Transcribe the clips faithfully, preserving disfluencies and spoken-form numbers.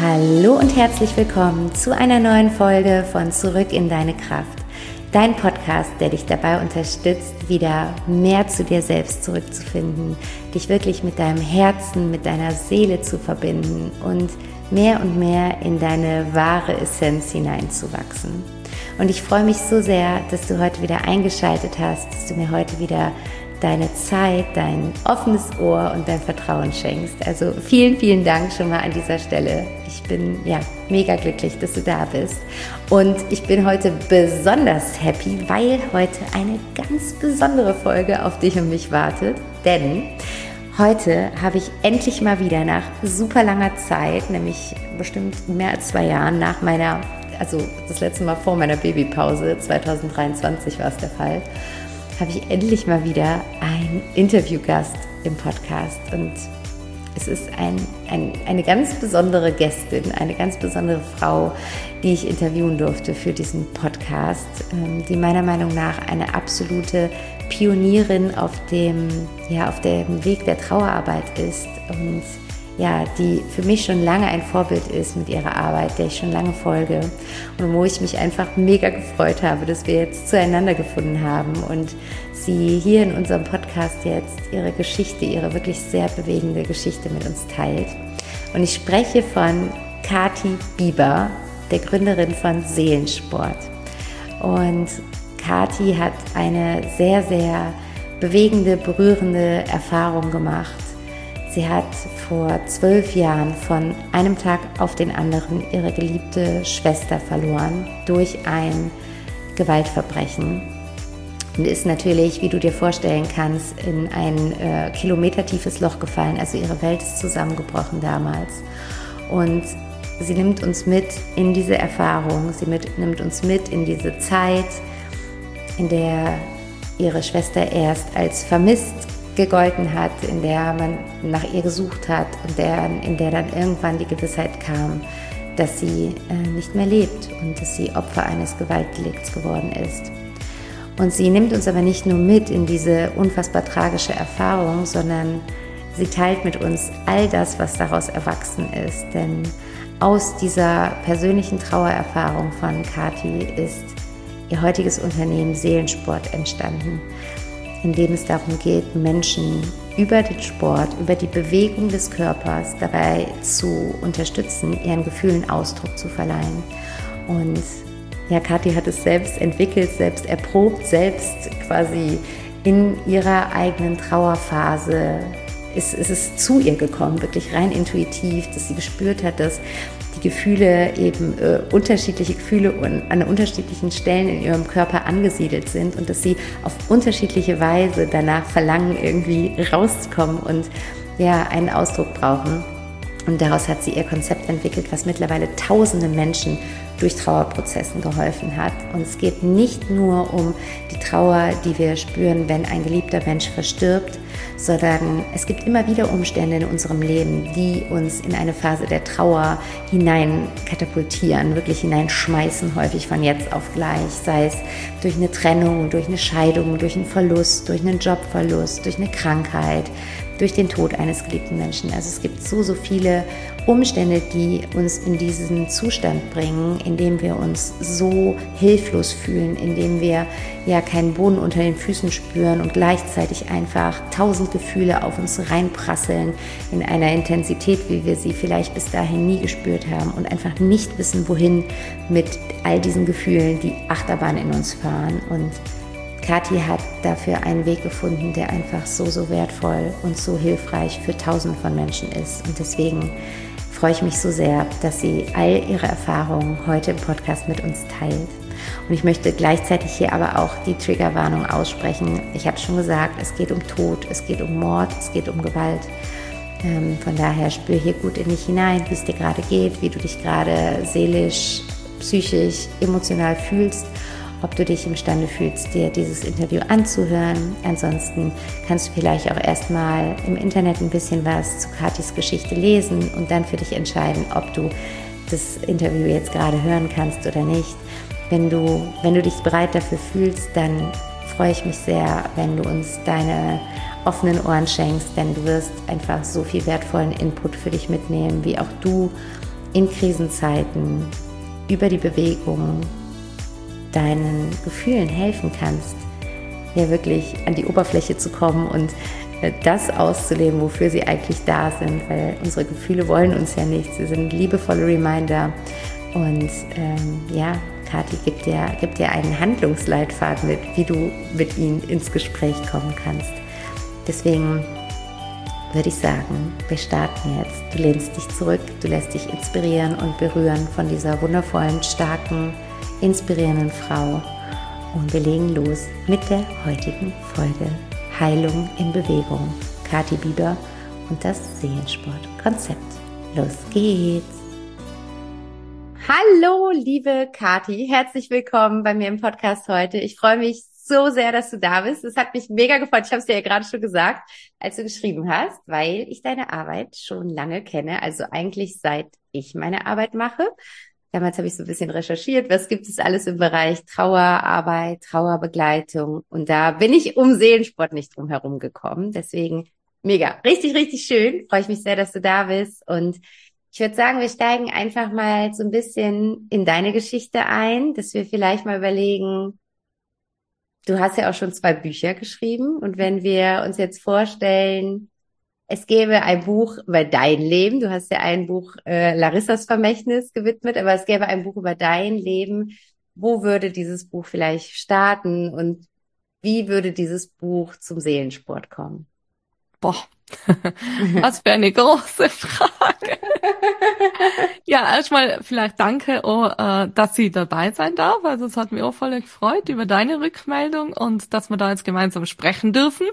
Hallo und herzlich willkommen zu einer neuen Folge von Zurück in deine Kraft. Dein Podcast, der dich dabei unterstützt, wieder mehr zu dir selbst zurückzufinden, dich wirklich mit deinem Herzen, mit deiner Seele zu verbinden und mehr und mehr in deine wahre Essenz hineinzuwachsen. Und ich freue mich so sehr, dass du heute wieder eingeschaltet hast, dass du mir heute wieder deine Zeit, dein offenes Ohr und dein Vertrauen schenkst. Also vielen, vielen Dank schon mal an dieser Stelle. Ich bin ja mega glücklich, dass du da bist. Und ich bin heute besonders happy, weil heute eine ganz besondere Folge auf dich und mich wartet. Denn heute habe ich endlich mal wieder nach super langer Zeit, nämlich bestimmt mehr als zwei Jahren nach meiner, also das letzte Mal vor meiner Babypause, zwanzig dreiundzwanzig war es der Fall, habe ich endlich mal wieder einen Interviewgast im Podcast. Und es ist ein, ein, eine ganz besondere Gästin, eine ganz besondere Frau, die ich interviewen durfte für diesen Podcast, die meiner Meinung nach eine absolute Pionierin auf dem, ja, auf dem Weg der Trauerarbeit ist und ja, die für mich schon lange ein Vorbild ist mit ihrer Arbeit, der ich schon lange folge und wo ich mich einfach mega gefreut habe, dass wir jetzt zueinander gefunden haben und sie hier in unserem Podcast jetzt ihre Geschichte, ihre wirklich sehr bewegende Geschichte mit uns teilt. Und ich spreche von Kathi Bieber, der Gründerin von Seelensport. Und Kathi hat eine sehr, sehr bewegende, berührende Erfahrung gemacht. Sie hat vor zwölf Jahren von einem Tag auf den anderen ihre geliebte Schwester verloren durch ein Gewaltverbrechen und ist natürlich, wie du dir vorstellen kannst, in ein äh, kilometertiefes Loch gefallen. Also ihre Welt ist zusammengebrochen damals. Und sie nimmt uns mit in diese Erfahrung, sie mit, nimmt uns mit in diese Zeit, in der ihre Schwester erst als vermisst gegolten hat, in der man nach ihr gesucht hat und der, in der dann irgendwann die Gewissheit kam, dass sie äh, nicht mehr lebt und dass sie Opfer eines Gewaltdelikts geworden ist. Und sie nimmt uns aber nicht nur mit in diese unfassbar tragische Erfahrung, sondern sie teilt mit uns all das, was daraus erwachsen ist. Denn aus dieser persönlichen Trauererfahrung von Kathi ist ihr heutiges Unternehmen Seelensport entstanden, in dem es darum geht, Menschen über den Sport, über die Bewegung des Körpers dabei zu unterstützen, ihren Gefühlen Ausdruck zu verleihen. Und ja, Kathi hat es selbst entwickelt, selbst erprobt, selbst quasi in ihrer eigenen Trauerphase ist, ist es zu ihr gekommen, wirklich rein intuitiv, dass sie gespürt hat, dass die Gefühle eben äh, unterschiedliche Gefühle und an unterschiedlichen Stellen in ihrem Körper angesiedelt sind und dass sie auf unterschiedliche Weise danach verlangen, irgendwie rauszukommen und ja, einen Ausdruck brauchen. Und daraus hat sie ihr Konzept entwickelt, was mittlerweile tausende Menschen durch Trauerprozessen geholfen hat. Und es geht nicht nur um die Trauer, die wir spüren, wenn ein geliebter Mensch verstirbt, sondern es gibt immer wieder Umstände in unserem Leben, die uns in eine Phase der Trauer hinein katapultieren, wirklich hineinschmeißen, häufig von jetzt auf gleich, sei es durch eine Trennung, durch eine Scheidung, durch einen Verlust, durch einen Jobverlust, durch eine Krankheit, durch den Tod eines geliebten Menschen. Also es gibt so, so viele Umstände, die uns in diesen Zustand bringen, in dem wir uns so hilflos fühlen, in dem wir ja keinen Boden unter den Füßen spüren und gleichzeitig einfach tausend Gefühle auf uns reinprasseln in einer Intensität, wie wir sie vielleicht bis dahin nie gespürt haben und einfach nicht wissen, wohin mit all diesen Gefühlen, die Achterbahn in uns fahren. Und Kathi hat dafür einen Weg gefunden, der einfach so, so wertvoll und so hilfreich für Tausende von Menschen ist. Und deswegen freue ich mich so sehr, dass sie all ihre Erfahrungen heute im Podcast mit uns teilt. Und ich möchte gleichzeitig hier aber auch die Triggerwarnung aussprechen. Ich habe schon gesagt, es geht um Tod, es geht um Mord, es geht um Gewalt. Ähm, von daher spür hier gut in dich hinein, wie es dir gerade geht, wie du dich gerade seelisch, psychisch, emotional fühlst. Ob du dich imstande fühlst, dir dieses Interview anzuhören. Ansonsten kannst du vielleicht auch erstmal im Internet ein bisschen was zu Kathis Geschichte lesen und dann für dich entscheiden, ob du das Interview jetzt gerade hören kannst oder nicht. Wenn du, wenn du dich bereit dafür fühlst, dann freue ich mich sehr, wenn du uns deine offenen Ohren schenkst, denn du wirst einfach so viel wertvollen Input für dich mitnehmen, wie auch du in Krisenzeiten über die Bewegung deinen Gefühlen helfen kannst, ja wirklich an die Oberfläche zu kommen und das auszuleben, wofür sie eigentlich da sind, weil unsere Gefühle wollen uns ja nichts. Sie sind liebevolle Reminder und ähm, ja, Kathi gibt dir, gibt dir einen Handlungsleitfaden mit, wie du mit ihnen ins Gespräch kommen kannst. Deswegen würde ich sagen, wir starten jetzt. Du lehnst dich zurück, du lässt dich inspirieren und berühren von dieser wundervollen, starken, inspirierenden Frau. Und wir legen los mit der heutigen Folge Heilung in Bewegung. Kathi Bieber und das Seelensport-Konzept. Los geht's! Hallo, liebe Kathi, herzlich willkommen bei mir im Podcast heute. Ich freue mich so sehr, dass du da bist. Es hat mich mega gefreut. Ich habe es dir ja gerade schon gesagt, als du geschrieben hast, weil ich deine Arbeit schon lange kenne. Also eigentlich seit ich meine Arbeit mache. Damals habe ich so ein bisschen recherchiert, was gibt es alles im Bereich Trauerarbeit, Trauerbegleitung. Und da bin ich um Seelensport nicht drum herum gekommen. Deswegen mega, richtig, richtig schön. Freue ich mich sehr, dass du da bist. Und ich würde sagen, wir steigen einfach mal so ein bisschen in deine Geschichte ein, dass wir vielleicht mal überlegen, du hast ja auch schon zwei Bücher geschrieben. Und wenn wir uns jetzt vorstellen, es gäbe ein Buch über dein Leben. Du hast ja ein Buch äh, Larissas Vermächtnis gewidmet, aber es gäbe ein Buch über dein Leben. Wo würde dieses Buch vielleicht starten und wie würde dieses Buch zum Seelensport kommen? Boah, was für eine große Frage. Ja, erstmal vielleicht danke, oh, äh, dass ich dabei sein darf. Also es hat mich auch voll gefreut über deine Rückmeldung und dass wir da jetzt gemeinsam sprechen dürfen.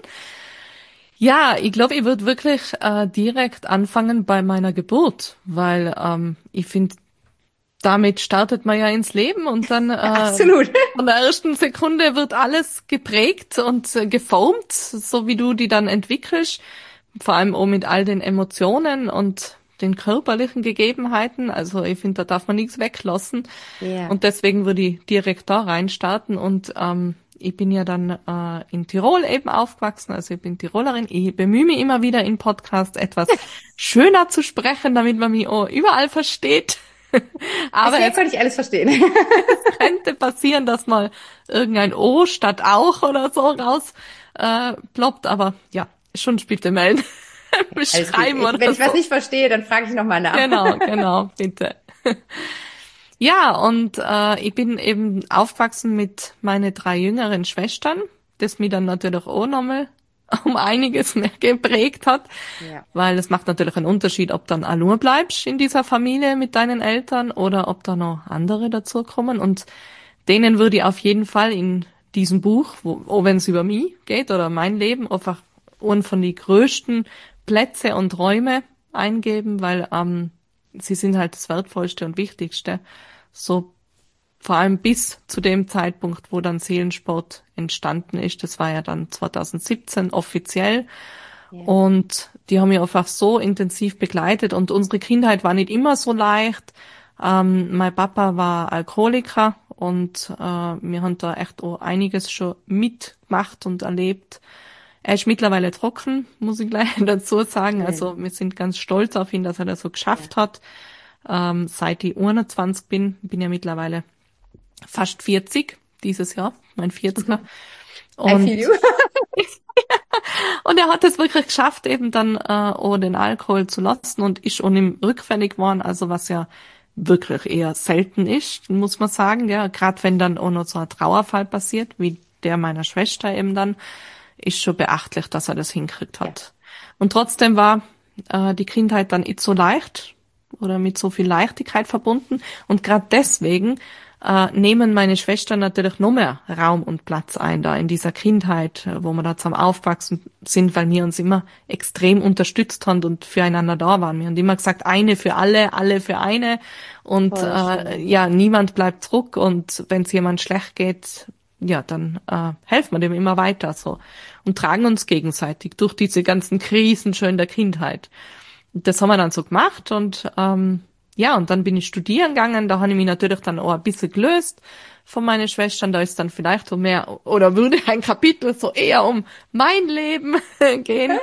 Ja, ich glaube, ich würde wirklich äh, direkt anfangen bei meiner Geburt, weil ähm, ich finde, damit startet man ja ins Leben und dann äh, Absolut. Von der ersten Sekunde wird alles geprägt und äh, geformt, so wie du die dann entwickelst, vor allem auch mit all den Emotionen und den körperlichen Gegebenheiten. Also ich finde, da darf man nichts weglassen. Ja. Und deswegen würde ich direkt da reinstarten und ähm, ich bin ja dann äh, in Tirol eben aufgewachsen, also ich bin Tirolerin. Ich bemühe mich immer wieder im Podcast etwas schöner zu sprechen, damit man mich auch überall versteht. Aber jetzt kann ich alles verstehen. Es könnte passieren, dass mal irgendein O statt auch oder so raus äh, ploppt, aber ja, schon bitte melden. Beschreiben ich, oder Wenn ich so. was nicht verstehe, dann frage ich nochmal nach. Genau, genau, bitte. Ja, und äh, ich bin eben aufgewachsen mit meinen drei jüngeren Schwestern, das mich dann natürlich auch nochmal um einiges mehr geprägt hat, ja. Weil es macht natürlich einen Unterschied, ob dann allein bleibst in dieser Familie mit deinen Eltern oder ob da noch andere dazukommen. Und denen würde ich auf jeden Fall in diesem Buch, wo, auch wenn es über mich geht oder mein Leben, einfach einen von die größten Plätze und Räume eingeben, weil ähm, sie sind halt das Wertvollste und Wichtigste. So vor allem bis zu dem Zeitpunkt, wo dann Seelensport entstanden ist. Das war ja dann zwanzig siebzehn offiziell. Ja. Und die haben mich einfach so intensiv begleitet. Und unsere Kindheit war nicht immer so leicht. Ähm, mein Papa war Alkoholiker und äh, wir haben da echt auch einiges schon mitgemacht und erlebt. Er ist mittlerweile trocken, muss ich gleich dazu sagen. Ja. Also wir sind ganz stolz auf ihn, dass er das so geschafft ja. hat. Ähm, seit ich einundzwanzig bin, bin ja mittlerweile fast vierzig dieses Jahr, mein vierziger. Und, I feel you. Und er hat es wirklich geschafft, eben dann äh, auch den Alkohol zu lassen und ist auch ihm rückfällig geworden, also was ja wirklich eher selten ist, muss man sagen, ja, gerade wenn dann auch noch so ein Trauerfall passiert, wie der meiner Schwester eben dann, ist schon beachtlich, dass er das hinkriegt hat. Ja. Und trotzdem war äh, die Kindheit dann nicht so leicht oder mit so viel Leichtigkeit verbunden und gerade deswegen äh, nehmen meine Schwestern natürlich noch mehr Raum und Platz ein da in dieser Kindheit, wo wir da zusammen aufgewachsen sind, weil wir uns immer extrem unterstützt haben und füreinander da waren. Wir haben immer gesagt, eine für alle, alle für eine und äh, ja, niemand bleibt zurück und wenn es jemand schlecht geht, ja, dann äh, helfen wir dem immer weiter so und tragen uns gegenseitig durch diese ganzen Krisen schon in der Kindheit. Und das haben wir dann so gemacht und ähm, ja, und dann bin ich studieren gegangen, da habe ich mich natürlich dann auch ein bisschen gelöst von meinen Schwestern, da ist dann vielleicht so mehr, oder würde ein Kapitel so eher um mein Leben gehen.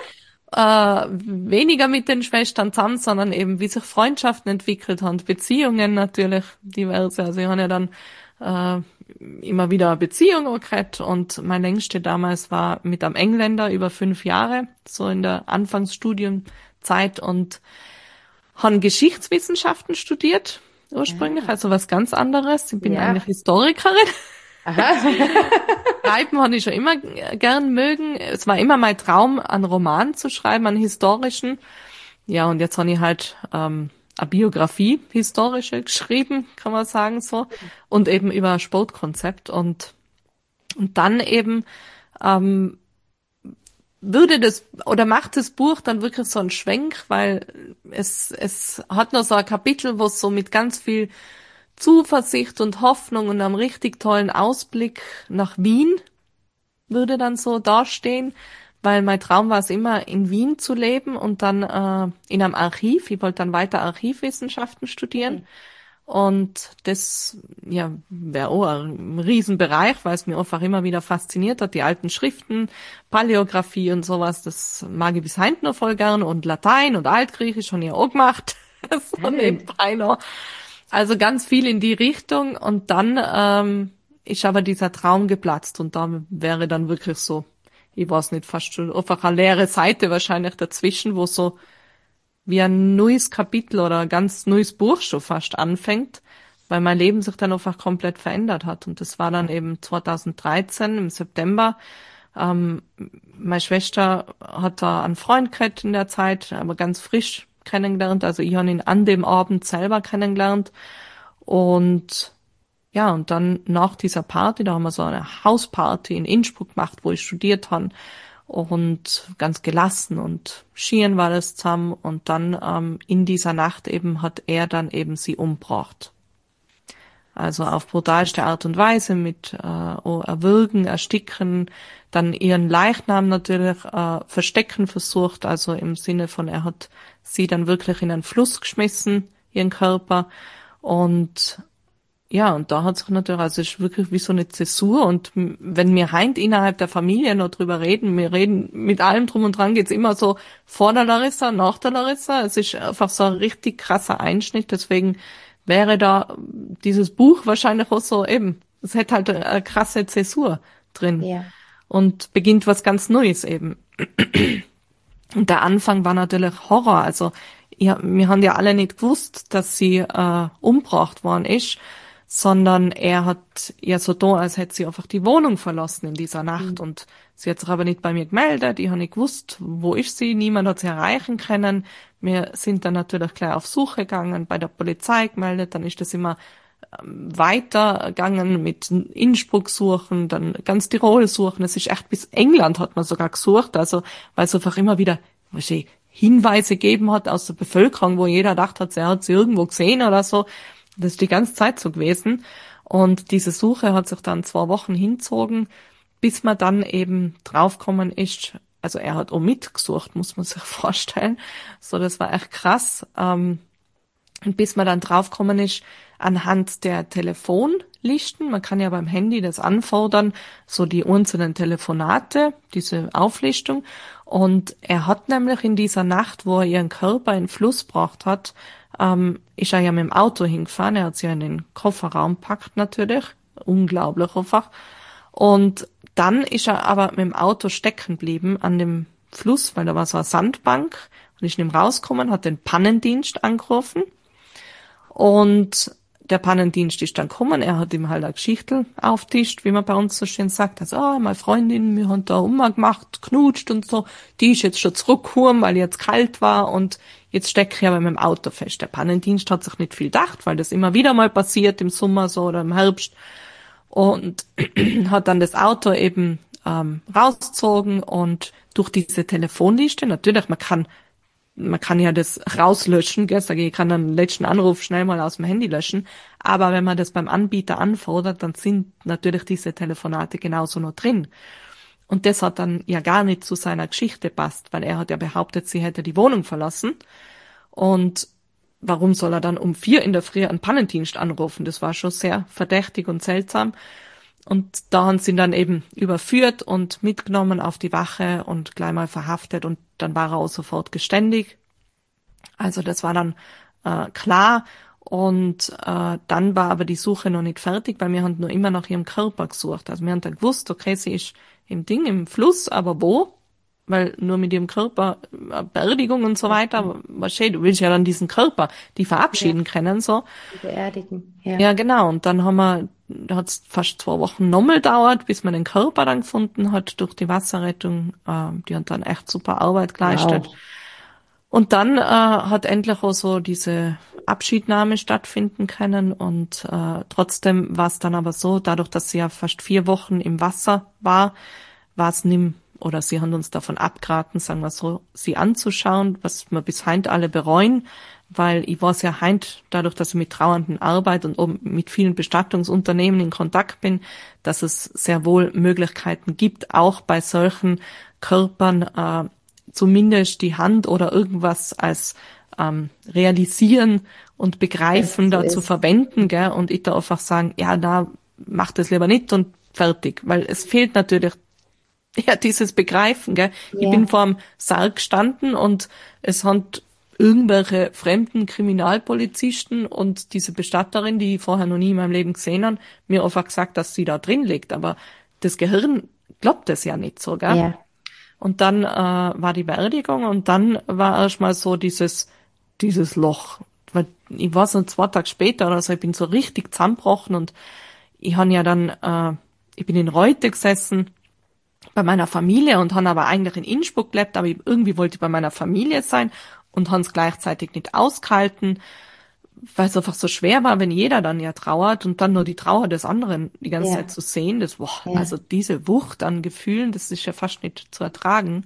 äh, weniger mit den Schwestern zusammen, sondern eben wie sich Freundschaften entwickelt haben, Beziehungen natürlich diverse. Also ich habe ja dann äh, immer wieder Beziehungen gehabt und mein längste damals war mit einem Engländer über fünf Jahre, so in der Anfangsstudienzeit und habe Geschichtswissenschaften studiert ursprünglich, Ja. also was ganz anderes. Ich bin Ja. eigentlich Historikerin. Aha. Schreiben habe ich schon immer gern mögen. Es war immer mein Traum, einen Roman zu schreiben, einen historischen. Ja, und jetzt habe ich halt ähm, eine Biografie, historische, geschrieben, kann man sagen so. Und eben über ein Sportkonzept. Und, und dann eben ähm, würde das oder macht das Buch dann wirklich so einen Schwenk, weil es es hat noch so ein Kapitel, wo es so mit ganz viel Zuversicht und Hoffnung und einem richtig tollen Ausblick nach Wien würde dann so dastehen, weil mein Traum war es immer, in Wien zu leben und dann äh, in einem Archiv. Ich wollte dann weiter Archivwissenschaften studieren. Und das, ja, wäre auch ein Riesenbereich, weil es mir einfach immer wieder fasziniert hat. Die alten Schriften, Paläographie und sowas, das mag ich bis heute noch voll gern. Und Latein und Altgriechisch habe ich auch gemacht. Das so nebenbei noch. Also ganz viel in die Richtung. Und dann ähm, ist aber dieser Traum geplatzt. Und da wäre dann wirklich so, ich weiß nicht, fast schon einfach eine leere Seite wahrscheinlich dazwischen, wo so wie ein neues Kapitel oder ein ganz neues Buch schon fast anfängt, weil mein Leben sich dann einfach komplett verändert hat. Und das war dann eben zweitausenddreizehn im September. Ähm, meine Schwester hat da einen Freund gehabt in der Zeit, aber ganz frisch kennengelernt. Also ich habe ihn an dem Abend selber kennengelernt. Und ja, und dann nach dieser Party, da haben wir so eine Hausparty in Innsbruck gemacht, wo ich studiert habe. Und ganz gelassen und schieren war das zusammen. Und dann ähm, in dieser Nacht eben hat er dann eben sie umgebracht. Also auf brutalste Art und Weise mit äh, Erwürgen, Ersticken, dann ihren Leichnam natürlich äh, verstecken versucht. Also im Sinne von, er hat sie dann wirklich in einen Fluss geschmissen, ihren Körper. Und ja, und da hat sich natürlich, also es ist wirklich wie so eine Zäsur und m- wenn wir heint innerhalb der Familie noch drüber reden, wir reden mit allem drum und dran, geht's immer so vor der Larissa, nach der Larissa. Es ist einfach so ein richtig krasser Einschnitt, deswegen wäre da dieses Buch wahrscheinlich auch so eben, es hätte halt eine, eine krasse Zäsur drin Ja. und beginnt was ganz Neues eben. Und der Anfang war natürlich Horror, also ja, wir haben ja alle nicht gewusst, dass sie äh, umgebracht worden ist, sondern er hat ja so da, als hätte sie einfach die Wohnung verlassen in dieser Nacht. Mhm. Und sie hat sich aber nicht bei mir gemeldet, ich habe nicht gewusst, wo ist sie, niemand hat sie erreichen können. Wir sind dann natürlich gleich auf Suche gegangen, bei der Polizei gemeldet, dann ist das immer ähm, weitergegangen mit Innsbruck suchen, dann ganz Tirol suchen. Es ist echt bis England hat man sogar gesucht, also weil es einfach immer wieder was ich, Hinweise gegeben hat aus der Bevölkerung, wo jeder gedacht hat, er hat sie irgendwo gesehen oder so. Das ist die ganze Zeit so gewesen. Und diese Suche hat sich dann zwei Wochen hinzogen, bis man dann eben draufgekommen ist. Also er hat auch mitgesucht, muss man sich vorstellen. So, das war echt krass. Ähm, und bis man dann draufgekommen ist, anhand der Telefonlisten, man kann ja beim Handy das anfordern, so die einzelnen Telefonate, diese Auflistung. Und er hat nämlich in dieser Nacht, wo er ihren Körper in den Fluss gebracht hat, ähm, ist er ja mit dem Auto hingefahren, er hat sie ja in den Kofferraum gepackt natürlich, unglaublich einfach. Und dann ist er aber mit dem Auto stecken geblieben an dem Fluss, weil da war so eine Sandbank und ist nicht rausgekommen, hat den Pannendienst angerufen und der Pannendienst ist dann gekommen, er hat ihm halt eine Geschichte auftischt, wie man bei uns so schön sagt, also, ah, meine Freundin, wir haben da umgemacht, knutscht und so, die ist jetzt schon zurückgekommen, weil jetzt kalt war und jetzt stecke ich aber mit dem Auto fest. Der Pannendienst hat sich nicht viel gedacht, weil das immer wieder mal passiert im Sommer so oder im Herbst und hat dann das Auto eben ähm, rausgezogen und durch diese Telefonliste, natürlich, man kann man kann ja das rauslöschen, gell, sag ich, ich kann dann den letzten Anruf schnell mal aus dem Handy löschen, aber wenn man das beim Anbieter anfordert, dann sind natürlich diese Telefonate genauso noch drin. Und das hat dann ja gar nicht zu seiner Geschichte passt, weil er hat ja behauptet, sie hätte die Wohnung verlassen. Und warum soll er dann um vier in der Früh einen Pannendienst anrufen? Das war schon sehr verdächtig und seltsam. Und da haben sie ihn dann eben überführt und mitgenommen auf die Wache und gleich mal verhaftet und dann war er auch sofort geständig. Also das war dann äh, klar. Und äh, dann war aber die Suche noch nicht fertig, weil wir haben nur immer nach ihrem Körper gesucht. Also wir haben dann gewusst, okay, sie ist im Ding, im Fluss, aber wo? Weil nur mit ihrem Körper, äh, Beerdigung und so weiter, was schön, du willst ja dann diesen Körper, die verabschieden Ja. können, so. Beerdigen, ja. Ja, genau. Und dann haben wir, da hat es fast zwei Wochen nochmal gedauert, bis man den Körper dann gefunden hat durch die Wasserrettung. Äh, die haben dann echt super Arbeit geleistet. Wow. Und dann äh, hat endlich auch so diese Abschiednahme stattfinden können und äh, trotzdem war es dann aber so, dadurch, dass sie ja fast vier Wochen im Wasser war, war es nimm, oder sie haben uns davon abgeraten, sagen wir so, sie anzuschauen, was wir bis heint alle bereuen, weil ich weiß ja heint, dadurch, dass ich mit Trauernden arbeite und auch mit vielen Bestattungsunternehmen in Kontakt bin, dass es sehr wohl Möglichkeiten gibt, auch bei solchen Körpern äh, zumindest die Hand oder irgendwas als ähm, realisieren und begreifen da zu verwenden, gell, und ich da einfach sagen, ja, da macht es lieber nicht und fertig, weil es fehlt natürlich ja dieses Begreifen, gell. Ja. Ich bin vor dem Sarg gestanden und es hat irgendwelche fremden Kriminalpolizisten und diese Bestatterin, die ich vorher noch nie in meinem Leben gesehen habe, mir einfach gesagt, dass sie da drin liegt, aber das Gehirn glaubt es ja nicht so, gell. Ja. Und dann äh, war die Beerdigung und dann war erstmal so dieses dieses Loch. Weil ich war so zwei Tage später oder so, ich bin so richtig zusammengebrochen und ich han ja dann, äh, ich bin in Reute gesessen bei meiner Familie und han aber eigentlich in Innsbruck gelebt, aber ich, irgendwie wollte ich bei meiner Familie sein und han es gleichzeitig nicht ausgehalten, weil es einfach so schwer war, wenn jeder dann ja trauert und dann nur die Trauer des anderen die ganze Ja. Zeit zu sehen. Das, boah, Ja. also diese Wucht an Gefühlen, das ist ja fast nicht zu ertragen.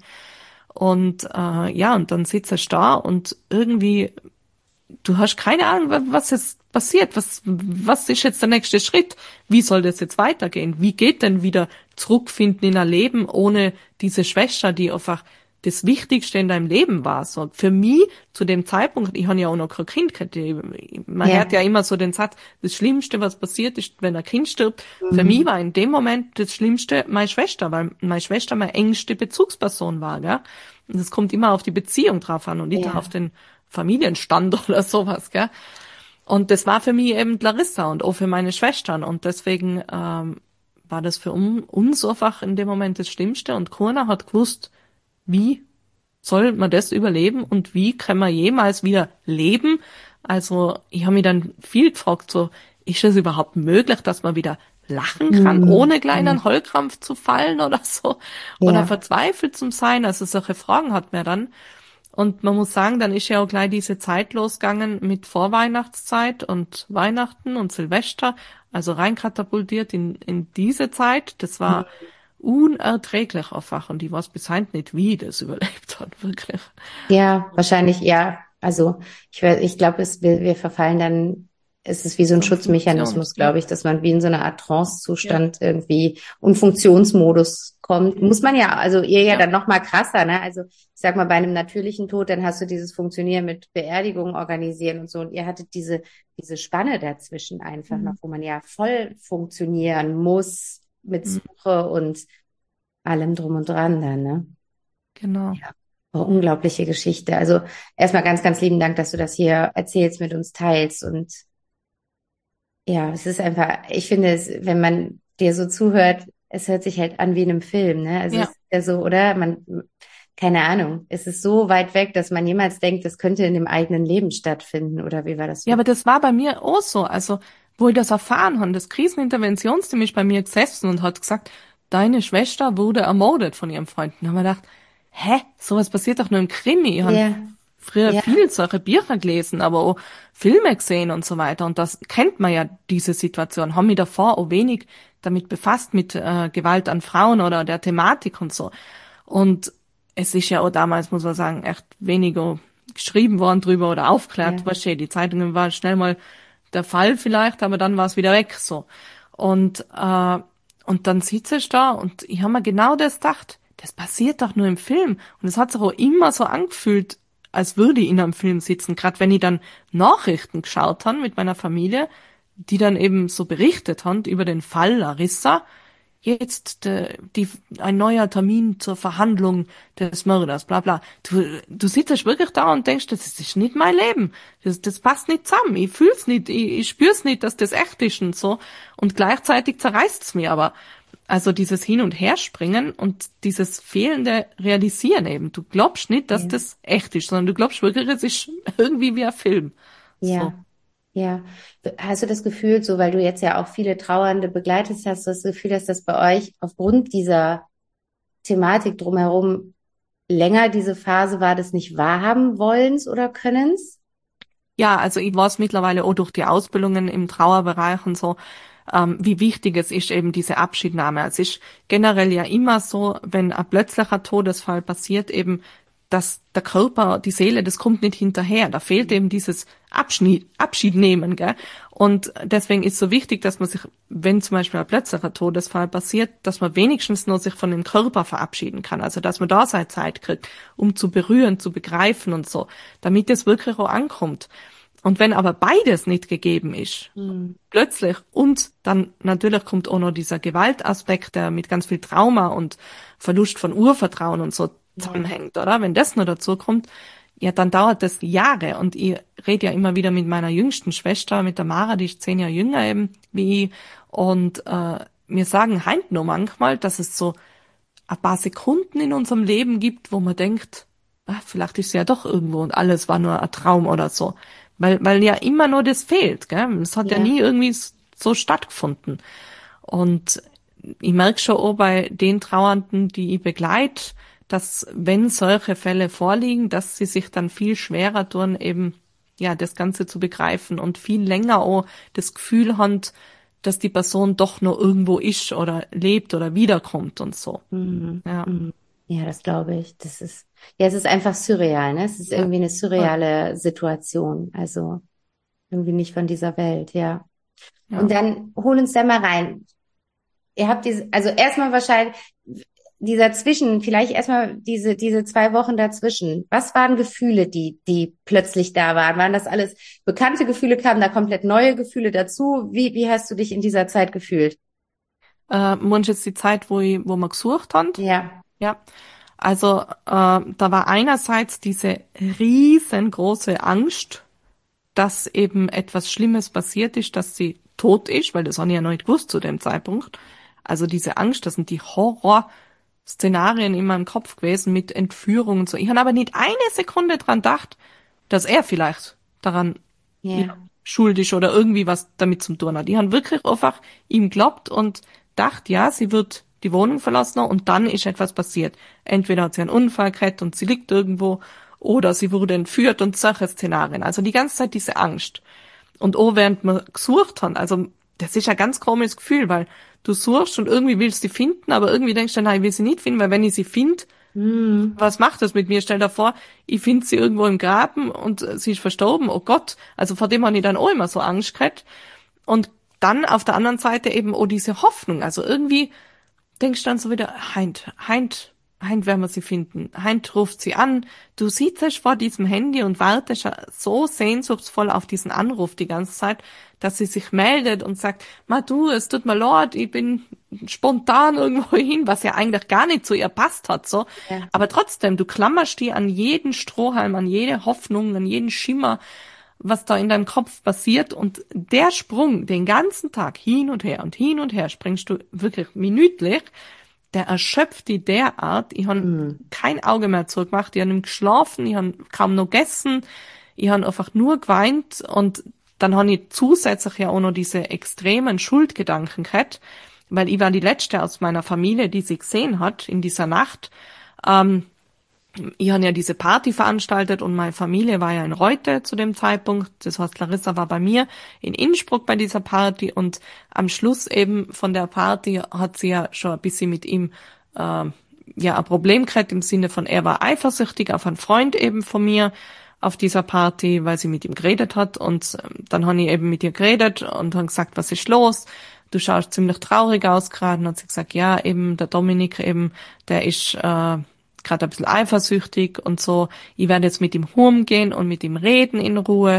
Und äh, ja, und dann sitzt er da und irgendwie, du hast keine Ahnung, wa- was jetzt passiert, was was ist jetzt der nächste Schritt? Wie soll das jetzt weitergehen? Wie geht denn wieder zurückfinden in ein Leben ohne diese Schwester, die einfach das Wichtigste in deinem Leben war? So für mich zu dem Zeitpunkt, ich habe ja auch noch kein Kind gehabt, ich- man Ja. hört ja immer so den Satz, das Schlimmste, was passiert ist, wenn ein Kind stirbt. Mhm. Für mich war in dem Moment das Schlimmste meine Schwester, weil meine Schwester meine engste Bezugsperson war, gell? Und es kommt immer auf die Beziehung drauf an und nicht Ja. auf den Familienstand oder sowas, gell? Und das war für mich eben Larissa und auch für meine Schwestern und deswegen ähm, war das für un- uns einfach in dem Moment das Schlimmste und keiner hat gewusst, wie soll man das überleben und wie kann man jemals wieder leben? Also ich habe mich dann viel gefragt, so ist es überhaupt möglich, dass man wieder lachen kann, Mhm. ohne gleich in einen Heulkrampf zu fallen oder so oder Ja. verzweifelt zu sein? Also solche Fragen hat man dann. Und man muss sagen, dann ist ja auch gleich diese Zeit losgegangen mit Vorweihnachtszeit und Weihnachten und Silvester, also reinkatapultiert in, in diese Zeit. Das war unerträglich einfach und ich weiß bis heute nicht, wie ich das überlebt hat, wirklich. Ja, wahrscheinlich, ja. Also ich, we- ich glaube, es wir, wir verfallen dann, es ist wie so ein So Schutzmechanismus, Funktions- glaube ich, dass man wie in so eine Art Trance-Zustand irgendwie und Funktionsmodus kommt. Muss man ja, also ihr ja, Ja. dann noch mal krasser, ne? Also ich sag mal, bei einem natürlichen Tod, dann hast du dieses Funktionieren mit Beerdigung organisieren und so und ihr hattet diese, diese Spanne dazwischen einfach Mhm. noch, wo man ja voll funktionieren muss mit Mhm. Suche und allem drum und dran dann, ne? Genau. Ja. Oh, unglaubliche Geschichte. Also erstmal ganz, ganz lieben Dank, dass du das hier erzählst, mit uns teilst. Und ja, es ist einfach, ich finde es, wenn man dir so zuhört, es hört sich halt an wie in einem Film, ne? Also Ja. es ist ja so, oder? Man, keine Ahnung, es ist so weit weg, dass man jemals denkt, das könnte in dem eigenen Leben stattfinden. Oder wie war das? Ja, aber das war bei mir auch so. Also, wo ich das erfahren habe, das Kriseninterventionsteam ist bei mir gesessen und hat gesagt, deine Schwester wurde ermordet von ihrem Freund. Und da haben wir gedacht, hä, sowas passiert doch nur im Krimi. Ich habe Ja, früher ja. viel solche Bücher gelesen, aber auch Filme gesehen und so weiter. Und das kennt man ja, diese Situation. Haben mich davor auch wenig damit befasst, mit äh, Gewalt an Frauen oder der Thematik und so. Und es ist ja auch damals, muss man sagen, echt weniger geschrieben worden drüber oder aufklärt. Ja. Weißt du, die Zeitungen waren schnell mal der Fall vielleicht, aber dann war es wieder weg so. Und äh, und dann sitze ich da und ich habe mir genau das gedacht, das passiert doch nur im Film. Und es hat sich auch immer so angefühlt, als würde ich in einem Film sitzen. Gerade wenn ich dann Nachrichten geschaut habe mit meiner Familie, die dann eben so berichtet haben über den Fall Larissa. Jetzt äh, die, ein neuer Termin zur Verhandlung des Mörders, bla bla. Du, du sitzt wirklich da und denkst, das ist nicht mein Leben. Das, das passt nicht zusammen. Ich fühl's nicht, ich, ich spür's nicht, dass das echt ist und so. Und gleichzeitig zerreißt's mir aber. Also dieses Hin- und Herspringen und dieses fehlende Realisieren eben. Du glaubst nicht, dass Ja. das echt ist, sondern du glaubst wirklich, es ist irgendwie wie ein Film. Ja. So. Ja. Hast du das Gefühl, so weil du jetzt ja auch viele Trauernde begleitet hast, du das Gefühl, dass das bei euch aufgrund dieser Thematik drumherum länger diese Phase war des nicht wahrhaben wollens oder Könnens? Ja, also ich weiß mittlerweile auch durch die Ausbildungen im Trauerbereich und so, ähm, wie wichtig es ist, eben diese Abschiednahme. Es ist generell ja immer so, wenn ein plötzlicher Todesfall passiert, eben, dass der Körper, die Seele, das kommt nicht hinterher. Da fehlt eben dieses Abschnitt, Abschied nehmen, gell? Und deswegen ist so wichtig, dass man sich, wenn zum Beispiel ein plötzlicher Todesfall passiert, dass man wenigstens nur sich von dem Körper verabschieden kann. Also, dass man da seine Zeit kriegt, um zu berühren, zu begreifen und so, damit es wirklich auch ankommt. Und wenn aber beides nicht gegeben ist, Mhm. plötzlich, und dann natürlich kommt auch noch dieser Gewaltaspekt, der mit ganz viel Trauma und Verlust von Urvertrauen und so zusammenhängt, oder? Wenn das noch dazu kommt, ja, dann dauert das Jahre. Und ich rede ja immer wieder mit meiner jüngsten Schwester, mit der Mara, die ist zehn Jahre jünger eben wie ich. Und äh, wir sagen halt nur manchmal, dass es so ein paar Sekunden in unserem Leben gibt, wo man denkt, ah, vielleicht ist es ja doch irgendwo und alles war nur ein Traum oder so. Weil, weil ja immer nur das fehlt, gell? Es hat ja, Ja. nie irgendwie so stattgefunden. Und ich merke schon auch bei den Trauernden, die ich begleite, dass wenn solche Fälle vorliegen, dass sie sich dann viel schwerer tun, eben ja das Ganze zu begreifen und viel länger auch das Gefühl haben, dass die Person doch noch irgendwo ist oder lebt oder wiederkommt und so. Mhm. Ja, Mhm. Ja, das glaube ich. Das ist, ja, es ist einfach surreal, ne? Es ist ja, irgendwie eine voll. surreale Situation. Also irgendwie nicht von dieser Welt, ja. Und Ja. dann hol uns da mal rein. Ihr habt diese, also erstmal wahrscheinlich dieser Zwischen, vielleicht erstmal diese, diese zwei Wochen dazwischen. Was waren Gefühle, die, die plötzlich da waren? Waren das alles bekannte Gefühle? Kamen da komplett neue Gefühle dazu? Wie, wie hast du dich in dieser Zeit gefühlt? Äh, meinst du jetzt die Zeit, wo ich, wo wir gesucht haben? Ja. Ja. Also äh, da war einerseits diese riesengroße Angst, dass eben etwas Schlimmes passiert ist, dass sie tot ist, weil das habe ich ja noch nicht gewusst zu dem Zeitpunkt. Also diese Angst, das sind die Horrorszenarien in meinem Kopf gewesen mit Entführung und so. Ich habe aber nicht eine Sekunde dran gedacht, dass er vielleicht daran ja, Ja. schuld ist oder irgendwie was damit zu tun hat. Ich habe wirklich einfach ihm geglaubt und dachte, ja, sie wird die Wohnung verlassen und dann ist etwas passiert. Entweder hat sie einen Unfall gehabt und sie liegt irgendwo oder sie wurde entführt und solche Szenarien. Also die ganze Zeit diese Angst. Und auch während wir gesucht haben, also das ist ein ganz komisches Gefühl, weil du suchst und irgendwie willst du sie finden, aber irgendwie denkst du, nein, ich will sie nicht finden, weil wenn ich sie finde, Hm. was macht das mit mir? Stell dir vor, ich finde sie irgendwo im Graben und sie ist verstorben, oh Gott. Also vor dem habe ich dann auch immer so Angst gehabt. Und dann auf der anderen Seite eben auch diese Hoffnung. Also irgendwie denkst du dann so wieder, Heint, Heint, Heint werden wir sie finden. Heint ruft sie an. Du sitzt vor diesem Handy und wartest so sehnsuchtsvoll auf diesen Anruf die ganze Zeit, dass sie sich meldet und sagt, ma du, es tut mir leid, ich bin spontan irgendwo hin, was ja eigentlich gar nicht zu ihr passt hat, so. Ja. Aber trotzdem, du klammerst die an jeden Strohhalm, an jede Hoffnung, an jeden Schimmer, was da in deinem Kopf passiert, und der Sprung den ganzen Tag hin und her und hin und her springst du wirklich minütlich, der erschöpft die derart. Ich habe Hm. kein Auge mehr zugemacht, ich habe nicht geschlafen, ich habe kaum noch gegessen, ich habe einfach nur geweint, und dann habe ich zusätzlich ja auch noch diese extremen Schuldgedanken gehabt, weil ich war die Letzte aus meiner Familie, die sie gesehen hat in dieser Nacht. Ähm, Ich habe ja diese Party veranstaltet und meine Familie war ja in Reute zu dem Zeitpunkt. Das heißt, Larissa war bei mir in Innsbruck bei dieser Party, und am Schluss eben von der Party hat sie ja schon ein bisschen mit ihm äh, ja ein Problem gehabt, im Sinne von, er war eifersüchtig auf einen Freund eben von mir auf dieser Party, weil sie mit ihm geredet hat, und ähm, dann habe ich eben mit ihr geredet und habe gesagt, was ist los? Du schaust ziemlich traurig aus gerade. Und hat sie gesagt, ja, eben der Dominik eben, der ist äh, gerade ein bisschen eifersüchtig und so. Ich werde jetzt mit ihm rumgehen und mit ihm reden in Ruhe.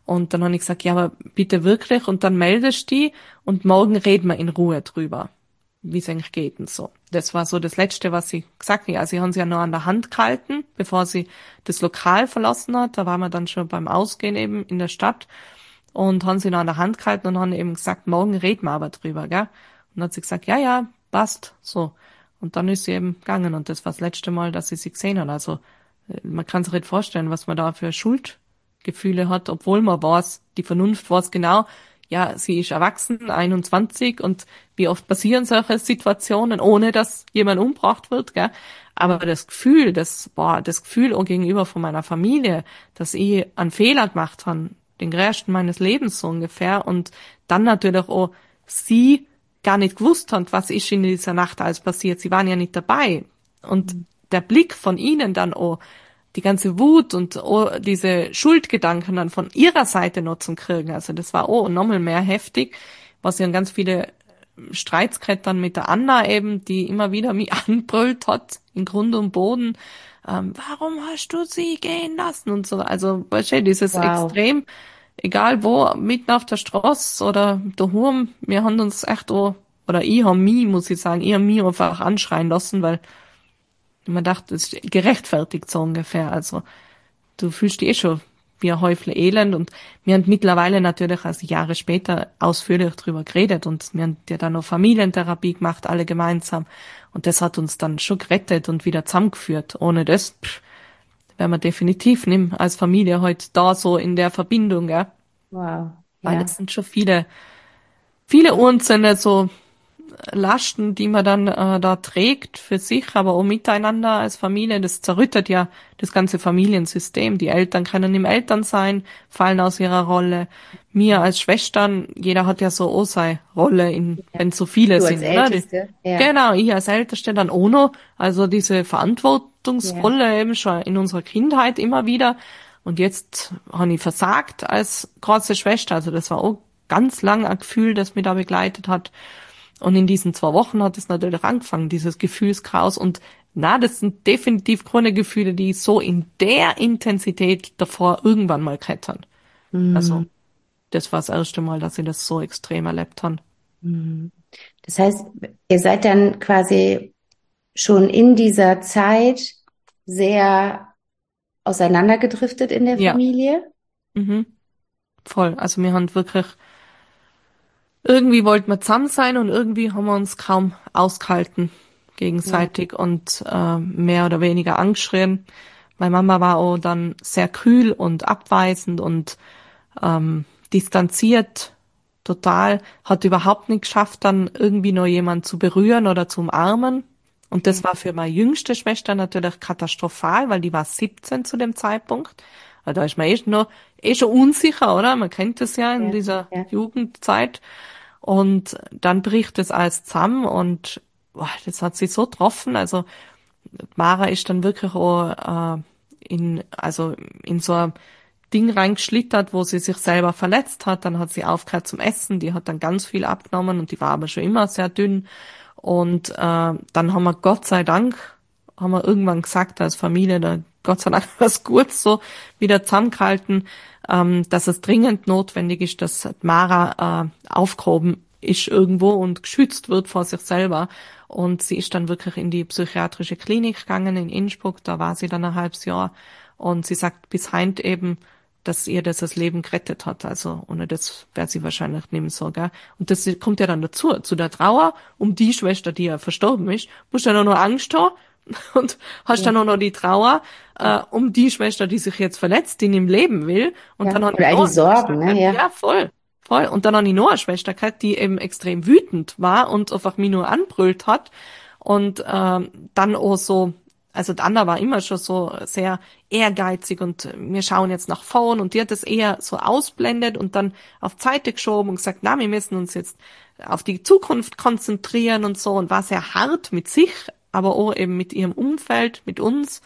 Und dann habe ich gesagt, ja, aber bitte wirklich, und dann meldest du dich und morgen reden wir in Ruhe drüber, wie es eigentlich geht und so. Das war so das Letzte, was sie gesagt hat. Also sie haben sie ja noch an der Hand gehalten, bevor sie das Lokal verlassen hat. Da waren wir dann schon beim Ausgehen eben in der Stadt und haben sie noch an der Hand gehalten und haben eben gesagt, morgen reden wir aber drüber, gell? Und dann hat sie gesagt, ja, ja, passt, so. Und dann ist sie eben gegangen und das war das letzte Mal, dass sie sie gesehen hat. Also man kann sich nicht vorstellen, was man da für Schuldgefühle hat, obwohl man weiß, die Vernunft weiß genau, ja, sie ist erwachsen, einundzwanzig, und wie oft passieren solche Situationen, ohne dass jemand umgebracht wird, gell? Aber das Gefühl, das, boah, das Gefühl auch gegenüber von meiner Familie, dass ich einen Fehler gemacht habe, den größten meines Lebens so ungefähr, und dann natürlich auch sie gar nicht gewusst haben, was ist in dieser Nacht alles passiert. Sie waren ja nicht dabei. Und der Blick von ihnen dann auch, die ganze Wut und auch diese Schuldgedanken dann von ihrer Seite noch zum kriegen. Also das war auch nochmal mehr heftig, was ja ganz viele Streits gehabt dann mit der Anna eben, die immer wieder mich anbrüllt hat, in Grund und Boden. Ähm, warum hast du sie gehen lassen und so. Also, weißt du, dieses Wow. Extrem, egal wo, mitten auf der Straße oder daheim, wir haben uns echt auch, oder ich habe mich, muss ich sagen, ich habe mich einfach anschreien lassen, weil man dachte, es ist gerechtfertigt so ungefähr. Also du fühlst dich eh schon wie ein Häufle Elend, und wir haben mittlerweile natürlich, also Jahre später, ausführlich drüber geredet, und wir haben ja dann noch Familientherapie gemacht, alle gemeinsam, und das hat uns dann schon gerettet und wieder zusammengeführt. Ohne das pff, wären wir definitiv nicht als Familie heute da so in der Verbindung, gell? Wow. Weil Ja. es sind schon viele, viele Unsinn, so Lasten, die man dann äh, da trägt für sich, aber auch miteinander als Familie. Das zerrüttet ja das ganze Familiensystem. Die Eltern können im Eltern sein, fallen aus ihrer Rolle. Wir als Schwestern, jeder hat ja so auch seine Rolle, in, Ja. wenn so viele Du als sind, oder? Die, Älteste. Ja. genau, ich als Älteste dann auch noch. Also diese Verantwortungsrolle eben schon in unserer Kindheit immer wieder. Und jetzt habe ich versagt als große Schwester. Also das war auch ganz lang ein Gefühl, das mich da begleitet hat. Und in diesen zwei Wochen hat es natürlich angefangen, dieses Gefühlschaos. Und na, das sind definitiv keine Gefühle, die so in der Intensität davor irgendwann mal gehabt haben. Also, Mhm. das war das erste Mal, dass ich das so extrem erlebt habe. Mhm. Das heißt, ihr seid dann quasi schon in dieser Zeit sehr auseinandergedriftet in der Ja, Familie? mhm, voll. Also wir haben wirklich, irgendwie wollten wir zusammen sein und irgendwie haben wir uns kaum ausgehalten Ja. gegenseitig und äh, mehr oder weniger angeschrien. Meine Mama war auch dann sehr kühl und abweisend und ähm, distanziert, total, hat überhaupt nicht geschafft, dann irgendwie noch jemand zu berühren oder zu umarmen. Und das Okay. war für meine jüngste Schwester natürlich katastrophal, weil die war siebzehn zu dem Zeitpunkt. Also da ist man eh noch, eh schon unsicher, oder? Man kennt das ja in Ja. dieser Ja. Jugendzeit. Und dann bricht das alles zusammen und boah, das hat sie so getroffen. Also Mara ist dann wirklich auch äh, in, also in so ein Ding reingeschlittert, wo sie sich selber verletzt hat. Dann hat sie aufgehört zum Essen. Die hat dann ganz viel abgenommen und die war aber schon immer sehr dünn. Und äh, dann haben wir Gott sei Dank, haben wir irgendwann gesagt als Familie, da Gott sei Dank was Gutes so wieder zusammengehalten, ähm, dass es dringend notwendig ist, dass Mara äh, aufgehoben ist irgendwo und geschützt wird vor sich selber. Und sie ist dann wirklich in die psychiatrische Klinik gegangen in Innsbruck, da war sie dann ein halbes Jahr. Und sie sagt bis heint eben, dass ihr das das Leben gerettet hat. Also ohne das wäre sie wahrscheinlich nicht mehr so, gell? Und das kommt ja dann dazu, zu der Trauer um die Schwester, die ja verstorben ist, musst du dann auch noch Angst haben und hast Ja. dann auch noch die Trauer äh, um die Schwester, die sich jetzt verletzt, die nicht im Leben will. Und Ja. dann habe Und ich all noch die eine Schwester Sorgen, ne? gehabt. Ja. Ja, voll. Voll. Und dann habe ich noch eine Schwester gehabt, die eben extrem wütend war und einfach mich nur anbrüllt hat. Und ähm, dann auch so, also die Anna war immer schon so sehr ehrgeizig und wir schauen jetzt nach vorn, und die hat das eher so ausblendet und dann auf die Seite geschoben und gesagt, na, wir müssen uns jetzt auf die Zukunft konzentrieren und so, und war sehr hart mit sich, aber auch eben mit ihrem Umfeld, mit uns,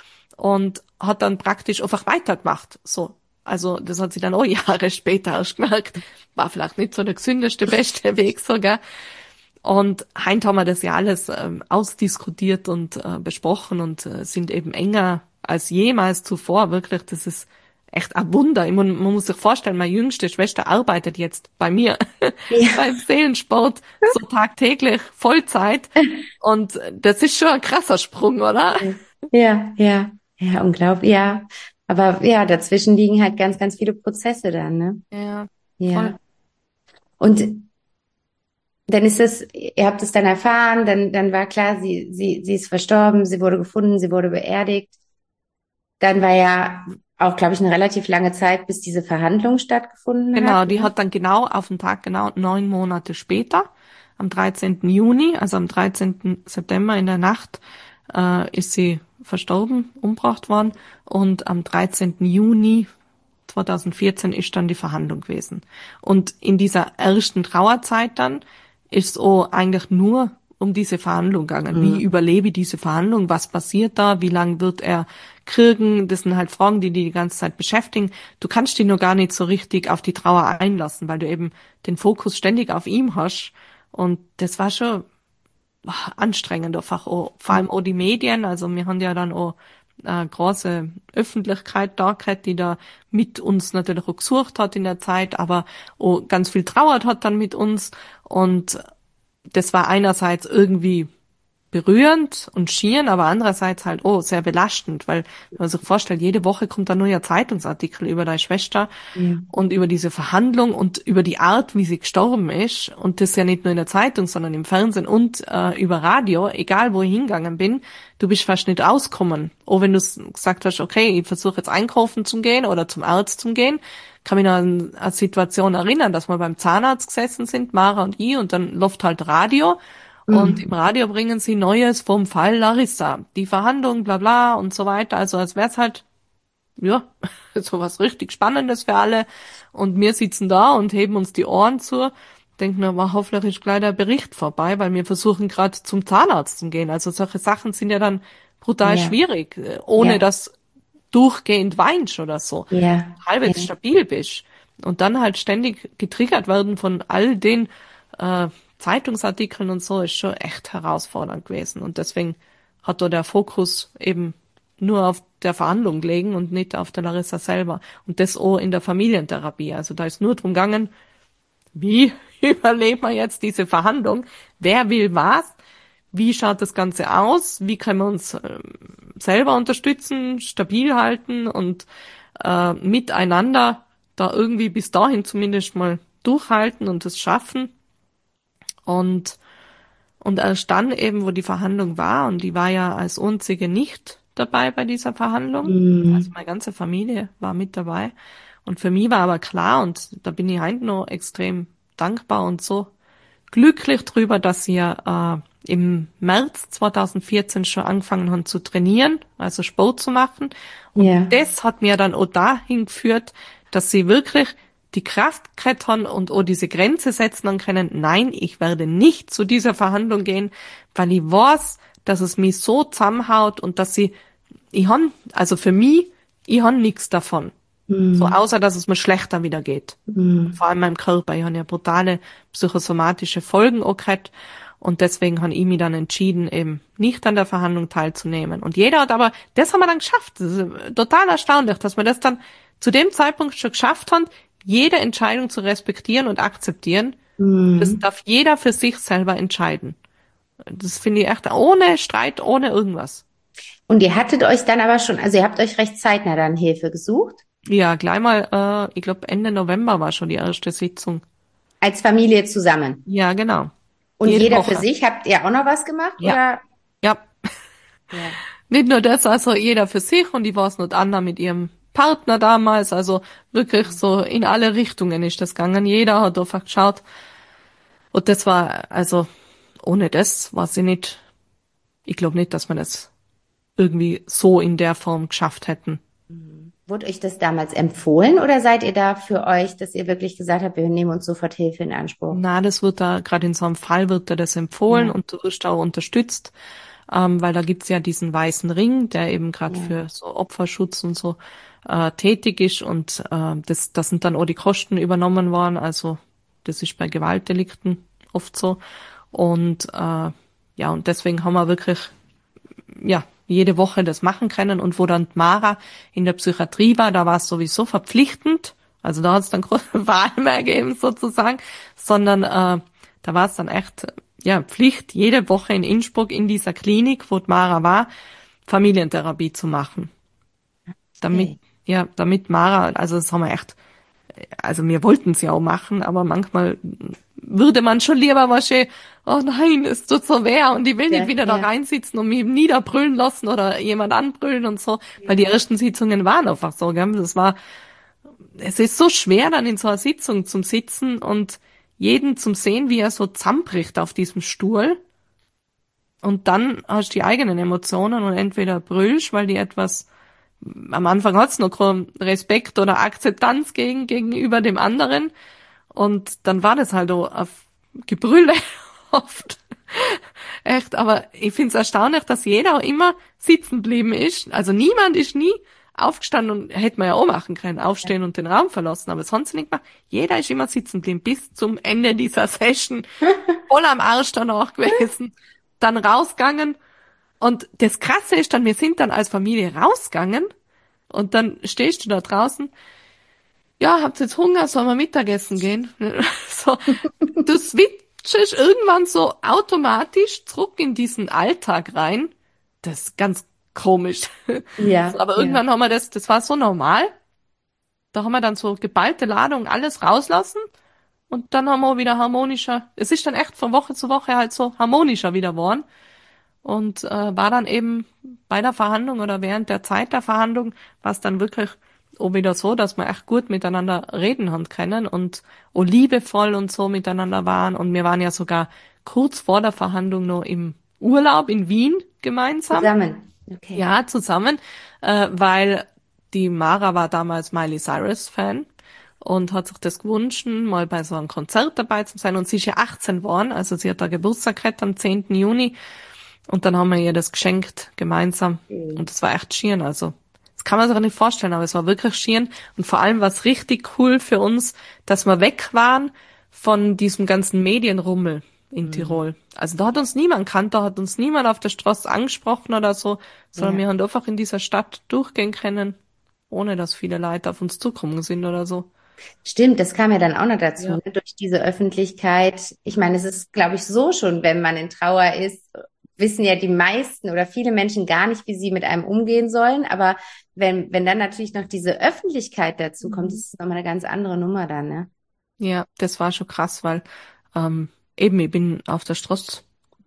und hat dann praktisch einfach weitergemacht, so. Also das hat sie dann auch Jahre später erst gemerkt. War vielleicht nicht so der gesündeste, beste Weg sogar. Und heint haben wir das ja alles ähm, ausdiskutiert und äh, besprochen und äh, sind eben enger als jemals zuvor. Wirklich, das ist echt ein Wunder. Man, man muss sich vorstellen, meine jüngste Schwester arbeitet jetzt bei mir Ja. beim Seelensport so tagtäglich Vollzeit. Und das ist schon ein krasser Sprung, oder? Ja, ja, ja, unglaublich, ja. Aber ja, dazwischen liegen halt ganz, ganz viele Prozesse dann, ne? Ja, voll. Ja. Und dann ist es, ihr habt es dann erfahren, dann, dann war klar, sie, sie, sie ist verstorben, sie wurde gefunden, sie wurde beerdigt. Dann war ja auch, glaube ich, eine relativ lange Zeit, bis diese Verhandlung stattgefunden Genau, hat, die ne? hat dann genau auf den Tag genau neun Monate später, am dreizehnten Juni, also am dreizehnten September in der Nacht, äh, ist sie verstorben, umgebracht worden. Und am dreizehnten Juni zweitausendvierzehn ist dann die Verhandlung gewesen. Und in dieser ersten Trauerzeit dann ist es auch eigentlich nur um diese Verhandlung gegangen. Wie Mhm. überlebe ich diese Verhandlung? Was passiert da? Wie lange wird er kriegen? Das sind halt Fragen, die die die ganze Zeit beschäftigen. Du kannst dich noch gar nicht so richtig auf die Trauer einlassen, weil du eben den Fokus ständig auf ihm hast. Und das war schon anstrengend einfach auch, vor allem auch die Medien, also wir haben ja dann auch eine große Öffentlichkeit da gehabt, die da mit uns natürlich auch gesucht hat in der Zeit, aber auch ganz viel trauert hat dann mit uns und das war einerseits irgendwie berührend und schieren, aber andererseits halt, oh, sehr belastend, weil wenn man sich vorstellt, jede Woche kommt ein neuer Zeitungsartikel über deine Schwester Ja. und über diese Verhandlung und über die Art, wie sie gestorben ist und das ja nicht nur in der Zeitung, sondern im Fernsehen und äh, über Radio, egal wo ich hingegangen bin, du bist fast nicht auskommen. Auch wenn du gesagt hast, okay, ich versuche jetzt einkaufen zu gehen oder zum Arzt zu gehen, kann mich noch an eine Situation erinnern, dass wir beim Zahnarzt gesessen sind, Mara und ich, und dann läuft halt Radio. Und im Mhm. Radio bringen sie Neues vom Fall Larissa. Die Verhandlung, bla bla und so weiter. Also als wär's halt, ja, so was richtig Spannendes für alle. Und wir sitzen da und heben uns die Ohren zu, denken, aber hoffentlich ist gleich der Bericht vorbei, weil wir versuchen gerade zum Zahnarzt zu gehen. Also solche Sachen sind ja dann brutal Ja, schwierig, äh, ohne ja, dass durchgehend weinst oder so. ja, Halbwegs ja. stabil bist. Und dann halt ständig getriggert werden von all den äh, Zeitungsartikeln und so, ist schon echt herausfordernd gewesen. Und deswegen hat da der Fokus eben nur auf der Verhandlung gelegen und nicht auf der Larissa selber. Und das auch in der Familientherapie. Also da ist nur drum gegangen, wie überleben wir jetzt diese Verhandlung? Wer will was? Wie schaut das Ganze aus? Wie können wir uns ähm, selber unterstützen, stabil halten und äh, miteinander da irgendwie bis dahin zumindest mal durchhalten und es schaffen? Und, und erst dann eben, wo die Verhandlung war, und die war ja als einzige nicht dabei bei dieser Verhandlung, also Mhm. meine ganze Familie war mit dabei. Und für mich war aber klar, und da bin ich heute noch extrem dankbar und so glücklich drüber, dass sie ja äh, im März zweitausendvierzehn schon angefangen haben zu trainieren, also Sport zu machen. Und Ja. das hat mir dann auch dahin geführt, dass sie wirklich die Kraft gehabt haben und auch diese Grenze setzen haben können. Nein, ich werde nicht zu dieser Verhandlung gehen, weil ich weiß, dass es mich so zusammenhaut und dass sie, ich han, also für mich, ich han nichts davon. So, Mhm. außer dass es mir schlechter wieder geht. Mhm. Vor allem meinem Körper. Ich habe ja brutale psychosomatische Folgen auch gehabt. Und deswegen habe ich mich dann entschieden, eben nicht an der Verhandlung teilzunehmen. Und jeder hat aber, das haben wir dann geschafft. Das ist total erstaunlich, dass wir das dann zu dem Zeitpunkt schon geschafft haben, jede Entscheidung zu respektieren und akzeptieren. Das Mhm. darf jeder für sich selber entscheiden. Das finde ich echt ohne Streit, ohne irgendwas. Und ihr hattet euch dann aber schon, also ihr habt euch recht zeitnah dann Hilfe gesucht, Ja, gleich mal, äh, ich glaube Ende November war schon die erste Sitzung. als Familie zusammen. Ja, genau. Und Jede jeder für Woche. sich, habt ihr auch noch was gemacht, Ja, oder? ja. Ja. Nicht nur das, also jeder für sich und die war es nicht Anna mit ihrem Partner damals, also wirklich so in alle Richtungen ist das gegangen. Jeder hat einfach geschaut. Und das war, also ohne das war sie nicht, ich glaube nicht, dass wir das irgendwie so in der Form geschafft hätten. Wurde euch das damals empfohlen oder seid ihr da für euch, dass ihr wirklich gesagt habt, wir nehmen uns sofort Hilfe in Anspruch? Na, das wird da, gerade in so einem Fall wird da das empfohlen Ja, und du wirst auch unterstützt, ähm, weil da gibt's ja diesen weißen Ring, der eben gerade ja, für so Opferschutz und so äh, tätig ist und äh, das, das sind dann auch die Kosten übernommen worden, also das ist bei Gewaltdelikten oft so und äh, ja, und deswegen haben wir wirklich, ja, jede Woche das machen können. Und wo dann Mara in der Psychiatrie war, da war es sowieso verpflichtend. Also da hat es dann keine Wahl mehr gegeben sozusagen, sondern äh, da war es dann echt ja Pflicht, jede Woche in Innsbruck in dieser Klinik, wo Mara war, Familientherapie zu machen. Damit, Okay. ja, damit Mara, also das haben wir echt, also wir wollten es ja auch machen, aber manchmal würde man schon lieber wahrscheinlich, oh nein, es tut so weh und ich will nicht Ja, wieder da ja, reinsitzen und mich niederbrüllen lassen oder jemand anbrüllen und so, weil die ersten Sitzungen waren einfach so, gell? Das war, es ist so schwer dann in so einer Sitzung zum Sitzen und jeden zum sehen, wie er so zusammenbricht auf diesem Stuhl. Und dann hast du die eigenen Emotionen und entweder brüllst, weil die etwas, am Anfang hat's noch keinen Respekt oder Akzeptanz gegen, gegenüber dem anderen. Und dann war das halt auch auf Gebrülle oft. Echt, aber ich find's erstaunlich, dass jeder auch immer sitzen geblieben ist. Also niemand ist nie aufgestanden und hätte man ja auch machen können, aufstehen und den Raum verlassen, aber sonst nicht mehr. Jeder ist immer sitzen geblieben bis zum Ende dieser Session. Voll am Arsch danach gewesen. Dann rausgegangen. Und das Krasse ist dann, wir sind dann als Familie rausgegangen und dann stehst du da draußen. Ja, habt ihr jetzt Hunger? Sollen wir Mittagessen gehen? So, du switchst irgendwann so automatisch zurück in diesen Alltag rein. Das ist ganz komisch. So, ja, aber ja. irgendwann haben wir das, das war so normal. Da haben wir dann so geballte Ladung alles rauslassen und dann haben wir auch wieder harmonischer. Es ist dann echt von Woche zu Woche halt so harmonischer wieder geworden. Und äh, war dann eben bei der Verhandlung oder während der Zeit der Verhandlung war es dann wirklich auch wieder so, dass wir echt gut miteinander reden haben können und auch liebevoll und so miteinander waren. Und wir waren ja sogar kurz vor der Verhandlung noch im Urlaub in Wien gemeinsam. Zusammen. Okay. Ja, zusammen, äh, weil die Mara war damals Miley Cyrus Fan und hat sich das gewünscht, mal bei so einem Konzert dabei zu sein. Und sie ist ja achtzehn geworden, also sie hat da Geburtstag gehabt am zehnten Juni. Und dann haben wir ihr das geschenkt, gemeinsam. Mhm. Und das war echt schieren, also. Das kann man sich auch nicht vorstellen, aber es war wirklich schieren. Und vor allem war es richtig cool für uns, dass wir weg waren von diesem ganzen Medienrummel in Mhm. Tirol. Also da hat uns niemand kannt, da hat uns niemand auf der Straße angesprochen oder so, sondern Ja. wir haben einfach in dieser Stadt durchgehen können, ohne dass viele Leute auf uns zukommen sind oder so. Stimmt, das kam ja dann auch noch dazu, Ja. ne? Durch diese Öffentlichkeit. Ich meine, es ist, glaube ich, so schon, wenn man in Trauer ist, wissen ja die meisten oder viele Menschen gar nicht, wie sie mit einem umgehen sollen. Aber wenn, wenn dann natürlich noch diese Öffentlichkeit dazu kommt, Mhm. ist es nochmal eine ganz andere Nummer dann, ne? Ja, das war schon krass, weil ähm, eben ich bin auf der Straße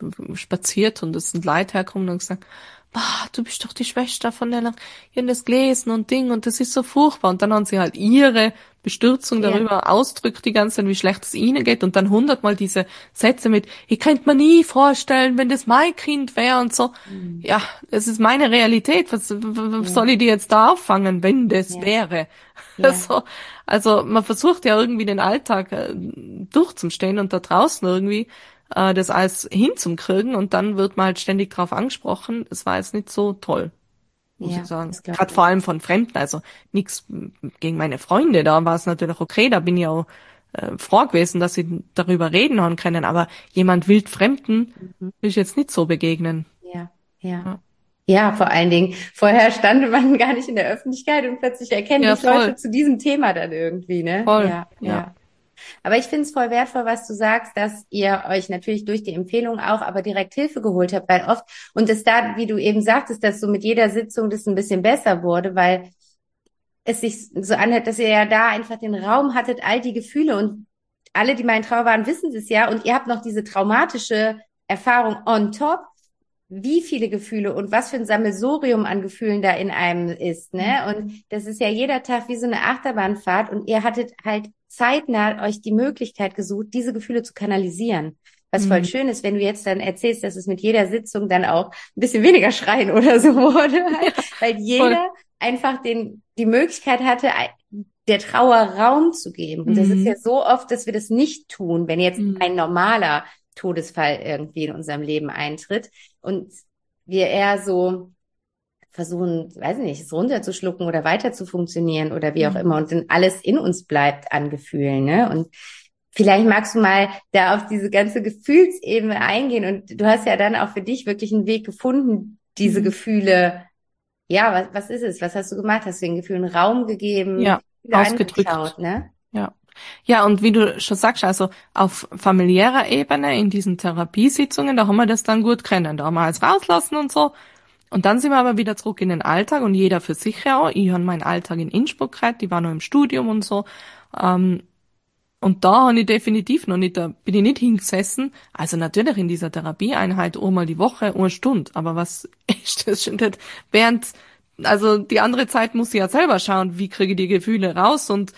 spaziert und es sind Leute hergekommen und gesagt, bah, du bist doch die Schwester von der, ich hab das gelesen und Ding und das ist so furchtbar. Und dann haben sie halt ihre Bestürzung Ja. darüber ausdrückt die ganze Zeit, wie schlecht es ihnen geht und dann hundertmal diese Sätze mit, ich könnte mir nie vorstellen, wenn das mein Kind wäre und so. Mhm. Ja, es ist meine Realität. Was, w- w- Ja. soll ich die jetzt da auffangen, wenn das Ja. wäre? Ja. So, also man versucht ja irgendwie den Alltag äh, durchzustehen und da draußen irgendwie äh, das alles hinzukriegen und dann wird man halt ständig drauf angesprochen. Es war jetzt nicht so toll, muss Ja, ich sagen. das glaube Gerade ich. vor allem von Fremden, also nichts gegen meine Freunde, da war es natürlich okay, da bin ich auch äh, froh gewesen, dass sie darüber reden haben können, aber jemand wildfremden Mhm. will ich jetzt nicht so begegnen. Ja, ja. Ja, Ja, vor allen Dingen, vorher stand man gar nicht in der Öffentlichkeit und plötzlich erkennen ja dich Leute voll, zu diesem Thema dann irgendwie, ne? voll, Ja, ja. ja. Aber ich finde es voll wertvoll, was du sagst, dass ihr euch natürlich durch die Empfehlung auch, aber direkt Hilfe geholt habt, weil oft, und es da, wie du eben sagtest, dass so mit jeder Sitzung das ein bisschen besser wurde, weil es sich so anhört, dass ihr ja da einfach den Raum hattet, all die Gefühle und alle, die mal in Trauer waren, wissen es ja und ihr habt noch diese traumatische Erfahrung on top, wie viele Gefühle und was für ein Sammelsurium an Gefühlen da in einem ist, ne? Und das ist ja jeder Tag wie so eine Achterbahnfahrt und ihr hattet halt zeitnah euch die Möglichkeit gesucht, diese Gefühle zu kanalisieren. Was voll Mhm. schön ist, wenn du jetzt dann erzählst, dass es mit jeder Sitzung dann auch ein bisschen weniger schreien oder so wurde, halt, weil Voll. jeder einfach den, die Möglichkeit hatte, der Trauer Raum zu geben. Und das ist ja Mhm. so oft, dass wir das nicht tun, wenn jetzt Mhm. ein normaler Todesfall irgendwie in unserem Leben eintritt und wir eher so versuchen, weiß nicht, es runterzuschlucken oder weiter zu funktionieren oder wie auch immer Mhm. und dann alles in uns bleibt an Gefühlen, ne? Und vielleicht magst du mal da auf diese ganze Gefühlsebene eingehen und du hast ja dann auch für dich wirklich einen Weg gefunden, diese Gefühle, ja, was, was ist es? Was hast du gemacht? Hast du den Gefühlen Raum gegeben, Ja, die Gefühle ausgedrückt. angeschaut, ne? Ja. Ja, und wie du schon sagst, also auf familiärer Ebene in diesen Therapiesitzungen, da haben wir das dann gut kennen. Da haben wir alles rauslassen und so. Und dann sind wir aber wieder zurück in den Alltag und jeder für sich ja auch. Ich habe meinen Alltag in Innsbruck gehabt, die war noch im Studium und so. Ähm, und da habe ich definitiv noch nicht, da bin ich nicht hingesessen. Also natürlich in dieser Therapieeinheit einmal die Woche, eine Stunde. Aber was ist das schon nicht? Während, also die andere Zeit muss ich ja selber schauen, wie kriege ich die Gefühle raus und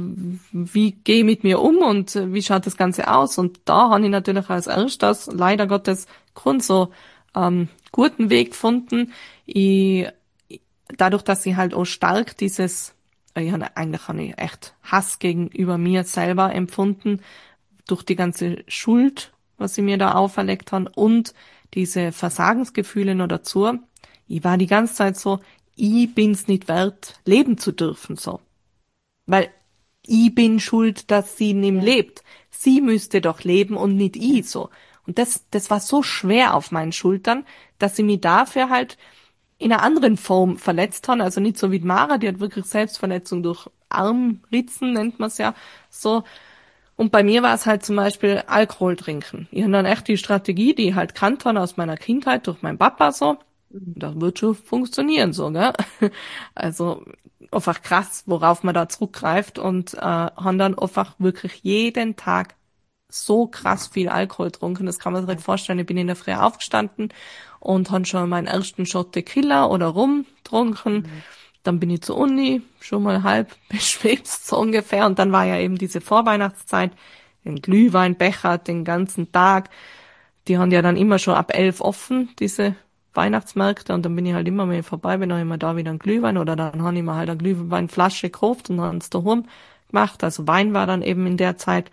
wie gehe ich mit mir um und wie schaut das Ganze aus. Und da habe ich natürlich als erstes leider Gottes Grund so ähm, guten Weg gefunden. Ich, dadurch, dass ich halt auch stark dieses, ich habe, eigentlich habe ich echt Hass gegenüber mir selber empfunden, durch die ganze Schuld, was sie mir da auferlegt haben und diese Versagensgefühle noch dazu. Ich war die ganze Zeit so, ich bin's nicht wert, leben zu dürfen, so. Weil ich bin schuld, dass sie nicht Ja. lebt. Sie müsste doch leben und nicht ich, so. Und das, das war so schwer auf meinen Schultern, dass sie mich dafür halt in einer anderen Form verletzt haben. Also nicht so wie die Mara, die hat wirklich Selbstverletzung durch Armritzen, nennt man es ja so. Und bei mir war es halt zum Beispiel Alkohol trinken. Ich habe dann echt die Strategie, die ich halt kannt habe aus meiner Kindheit durch meinen Papa so. Das wird schon funktionieren, so, gell? Also einfach krass, worauf man da zurückgreift und äh, haben dann einfach wirklich jeden Tag so krass viel Alkohol getrunken. Das kann man sich nicht vorstellen. Ich bin in der Früh aufgestanden und habe schon meinen ersten Shot Tequila oder Rum getrunken. Mhm. Dann bin ich zur Uni, schon mal halb beschwipst, so ungefähr. Und dann war ja eben diese Vorweihnachtszeit, den Glühweinbecher den ganzen Tag. Die haben ja dann immer schon ab elf offen, diese Weihnachtsmärkte. Und dann bin ich halt immer mehr vorbei, bin auch immer da wieder ein Glühwein. Oder dann habe ich mir halt eine Glühweinflasche gekauft und dann es daheim gemacht. Also Wein war dann eben in der Zeit.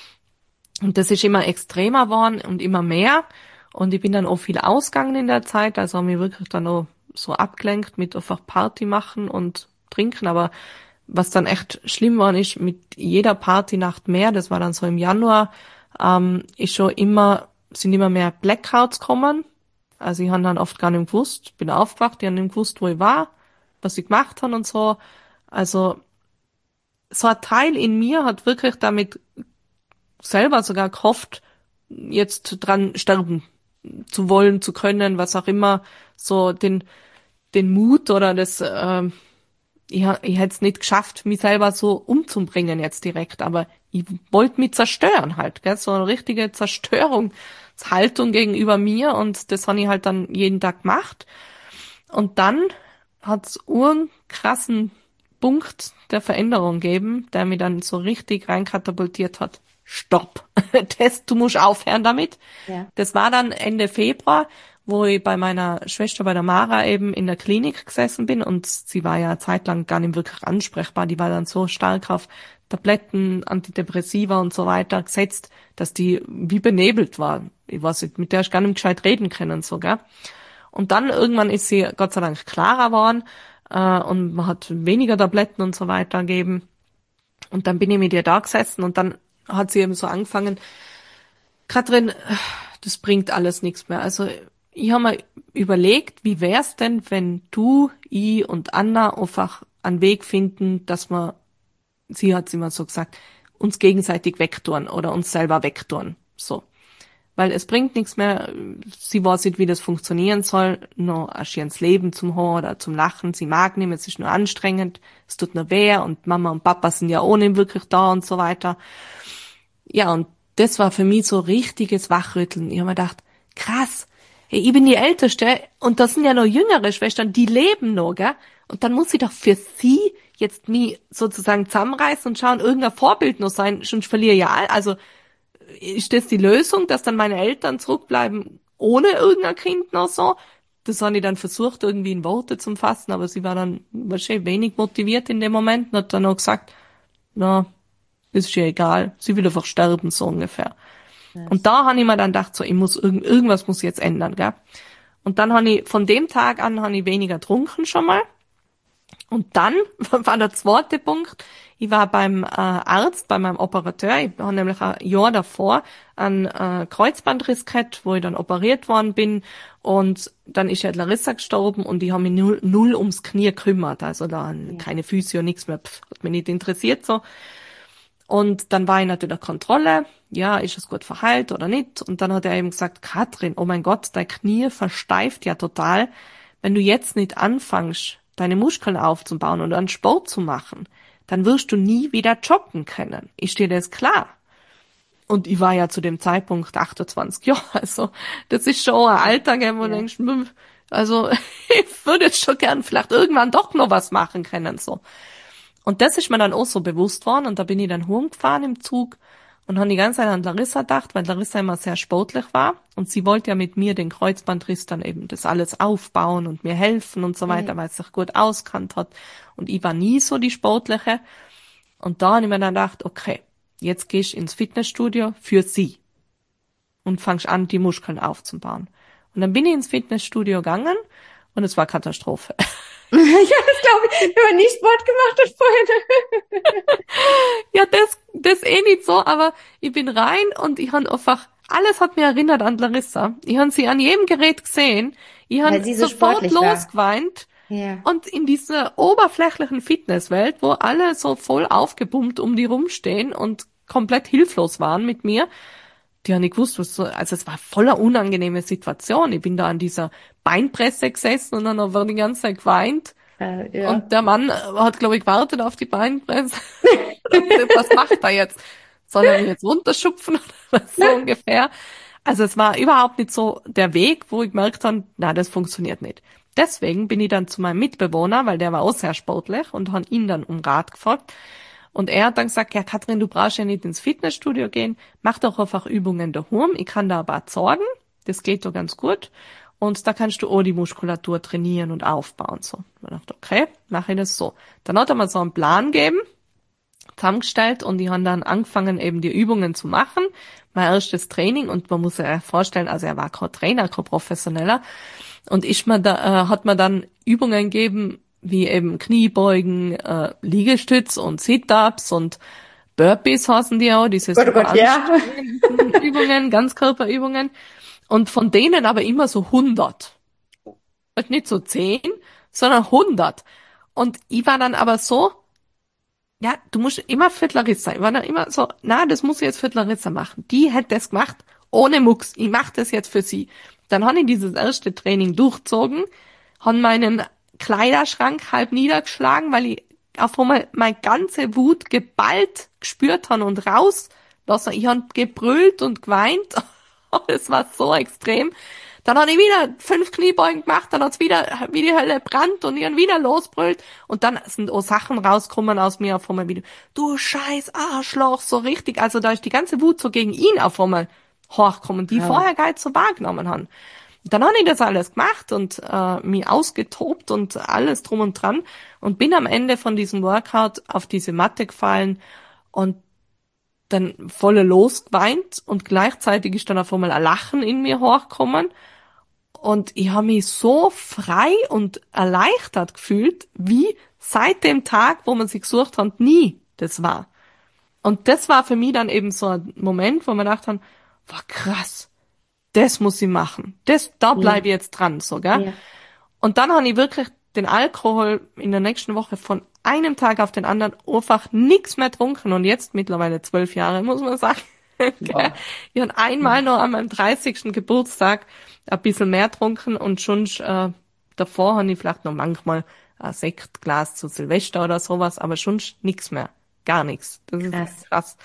Und das ist immer extremer geworden und immer mehr. Und ich bin dann auch viel ausgegangen in der Zeit. Also habe mich wirklich dann auch so abgelenkt mit einfach Party machen und trinken. Aber was dann echt schlimm war, ist mit jeder Partynacht mehr, das war dann so im Januar, ähm, ist schon immer, sind immer mehr Blackouts gekommen. Also ich habe dann oft gar nicht gewusst, bin aufgewacht, ich habe nicht gewusst, wo ich war, was ich gemacht habe und so. Also so ein Teil in mir hat wirklich damit selber sogar gehofft, jetzt dran sterben zu wollen, zu können, was auch immer, so den den Mut oder das, äh, ich, ich hätte es nicht geschafft, mich selber so umzubringen jetzt direkt, aber ich wollte mich zerstören halt, gell? So eine richtige Zerstörungshaltung gegenüber mir und das habe ich halt dann jeden Tag gemacht. Und dann hat's einen krassen Punkt der Veränderung gegeben, der mich dann so richtig reinkatapultiert hat. Stopp. Das, du musst aufhören damit. Ja. Das war dann Ende Februar, wo ich bei meiner Schwester, bei der Mara eben in der Klinik gesessen bin und sie war ja eine Zeit lang gar nicht wirklich ansprechbar. Die war dann so stark auf Tabletten, Antidepressiva und so weiter gesetzt, dass die wie benebelt war. Ich weiß nicht, mit der ich gar nicht gescheit reden können, so, gell. Und dann irgendwann ist sie Gott sei Dank klarer geworden äh, und man hat weniger Tabletten und so weiter gegeben. Und dann bin ich mit ihr da gesessen und dann hat sie eben so angefangen, Katrin, das bringt alles nichts mehr. Also ich habe mir überlegt, wie wär's denn, wenn du, ich und Anna einfach einen Weg finden, dass wir, sie hat immer so gesagt, uns gegenseitig wegtun oder uns selber wegtun. So. Weil es bringt nichts mehr, sie weiß nicht, wie das funktionieren soll, noch ein schönes Leben zum Hören oder zum Lachen, sie mag nicht mehr, es ist nur anstrengend, es tut nur weh und Mama und Papa sind ja ohne wirklich da und so weiter. Ja, und das war für mich so richtiges Wachrütteln. Ich habe mir gedacht, krass, hey, ich bin die Älteste und das sind ja noch jüngere Schwestern, die leben noch, gell? Und dann muss ich doch für sie jetzt mich sozusagen zusammenreißen und schauen, irgendein Vorbild noch sein, sonst verliere ich ja all. Also ist das die Lösung, dass dann meine Eltern zurückbleiben ohne irgendein Kind noch so? Das habe ich dann versucht, irgendwie in Worte zu fassen, aber sie war dann wahrscheinlich wenig motiviert in dem Moment und hat dann auch gesagt, na, ist ja egal, sie will einfach sterben, so ungefähr. Yes. Und da habe ich mir dann gedacht, so, ich muss, irgend, irgendwas muss ich jetzt ändern, gell? Und dann habe ich, von dem Tag an habe ich weniger getrunken schon mal. Und dann war der zweite Punkt, ich war beim äh, Arzt, bei meinem Operateur, ich habe nämlich ein Jahr davor einen äh, Kreuzbandriss gehabt, wo ich dann operiert worden bin Und dann ist ja Larissa gestorben und die haben mich null, null ums Knie gekümmert. Also da ja. keine Physio, nichts mehr, pff, hat mich nicht interessiert so. Und dann war ich natürlich Kontrolle, ja, ist es gut verheilt oder nicht? Und dann hat er eben gesagt, Katrin, oh mein Gott, dein Knie versteift ja total. Wenn du jetzt nicht anfängst, deine Muskeln aufzubauen und einen Sport zu machen, dann wirst du nie wieder joggen können. Ist dir das klar? Und ich war ja zu dem Zeitpunkt achtundzwanzig Jahre, also das ist schon ein Alter, wo du ja. denkst, also ich würde jetzt schon gern vielleicht irgendwann doch noch was machen können, so. Und das ist mir dann auch so bewusst worden und da bin ich dann rumgefahren im Zug und habe die ganze Zeit an Larissa gedacht, weil Larissa immer sehr sportlich war und sie wollte ja mit mir den Kreuzbandriss dann eben das alles aufbauen und mir helfen und so weiter, mhm. weil sie sich gut auskannt hat und ich war nie so die Sportliche. Und da habe ich mir dann gedacht, okay, jetzt gehst du ins Fitnessstudio für sie und fangst an, die Muskeln aufzubauen. Und dann bin ich ins Fitnessstudio gegangen und es war Katastrophe. Ja, das glaube ich, wenn man nie Sport gemacht hat vorher. Ja, das, das eh nicht so, aber ich bin rein und ich habe einfach, alles hat mir erinnert an Larissa. Ich habe sie an jedem Gerät gesehen. Ich habe so sofort losgeweint. Ja. Und in dieser oberflächlichen Fitnesswelt, wo alle so voll aufgepumpt um die rumstehen und komplett hilflos waren mit mir, die haben nicht gewusst, was so, also es war voller unangenehme Situation. Ich bin da an dieser Beinpresse gesessen und dann habe die ganze Zeit geweint. Äh, ja. Und der Mann hat, glaube ich, gewartet auf die Beinpresse. Was macht er jetzt? Soll er mich jetzt runterschupfen oder so ungefähr? Also es war überhaupt nicht so der Weg, wo ich gemerkt habe, na, das funktioniert nicht. Deswegen bin ich dann zu meinem Mitbewohner, weil der war auch sehr sportlich und habe ihn dann um Rat gefragt. Und er hat dann gesagt, ja Katrin, du brauchst ja nicht ins Fitnessstudio gehen, mach doch einfach Übungen daheim. Ich kann da aber sorgen, das geht doch ganz gut. Und da kannst du auch die Muskulatur trainieren und aufbauen. So, ich dachte, okay, mache ich das so. Dann hat er mir so einen Plan gegeben, zusammengestellt und die haben dann angefangen, eben die Übungen zu machen. Mein erstes Training und man muss sich vorstellen, also er war kein Trainer, kein Professioneller. Und ich mir da, äh, hat mir dann Übungen gegeben, wie eben Kniebeugen, äh, Liegestütz und Sit-Ups und Burpees heißen die auch, diese Gott, Gott, ja. Übungen, Ganzkörperübungen. Und von denen aber immer so hundert. Und nicht so zehn, sondern hundert. Und ich war dann aber so, ja, du musst immer für Larissa. Ich war dann immer so, na, das muss ich jetzt für Larissa machen. Die hätte das gemacht, ohne Mucks. Ich mache das jetzt für sie. Dann habe ich dieses erste Training durchgezogen, habe meinen Kleiderschrank halb niedergeschlagen, weil ich auf einmal meine ganze Wut geballt gespürt habe und rauslassen. Ich habe gebrüllt und geweint. Das war so extrem. Dann habe ich wieder fünf Kniebeugen gemacht, dann hat's wieder wie die Hölle brannt und ich habe wieder losbrüllt. Und dann sind auch Sachen rausgekommen aus mir auf einmal wieder. Du scheiß Arschloch, so richtig. Also da ist die ganze Wut so gegen ihn auf einmal hochgekommen, die ja. vorher gar nicht so wahrgenommen haben. Dann habe ich das alles gemacht und äh, mich ausgetobt und alles drum und dran und bin am Ende von diesem Workout auf diese Matte gefallen und dann volle losgeweint und gleichzeitig ist dann auf einmal ein Lachen in mir hochgekommen und ich habe mich so frei und erleichtert gefühlt, wie seit dem Tag, wo man sich gesucht hat, nie das war. Und das war für mich dann eben so ein Moment, wo man dachte, war krass, das muss ich machen. Das, da bleibe ich jetzt dran, so, gell? Ja. Und dann habe ich wirklich den Alkohol in der nächsten Woche von einem Tag auf den anderen einfach nichts mehr getrunken. Und jetzt mittlerweile zwölf Jahre, muss man sagen. Ja. Ich habe einmal noch an meinem dreißigsten Geburtstag ein bisschen mehr getrunken und schon äh, davor habe ich vielleicht noch manchmal ein Sektglas zu Silvester oder sowas, aber schon nichts mehr. Gar nichts. Das ist krass. krass.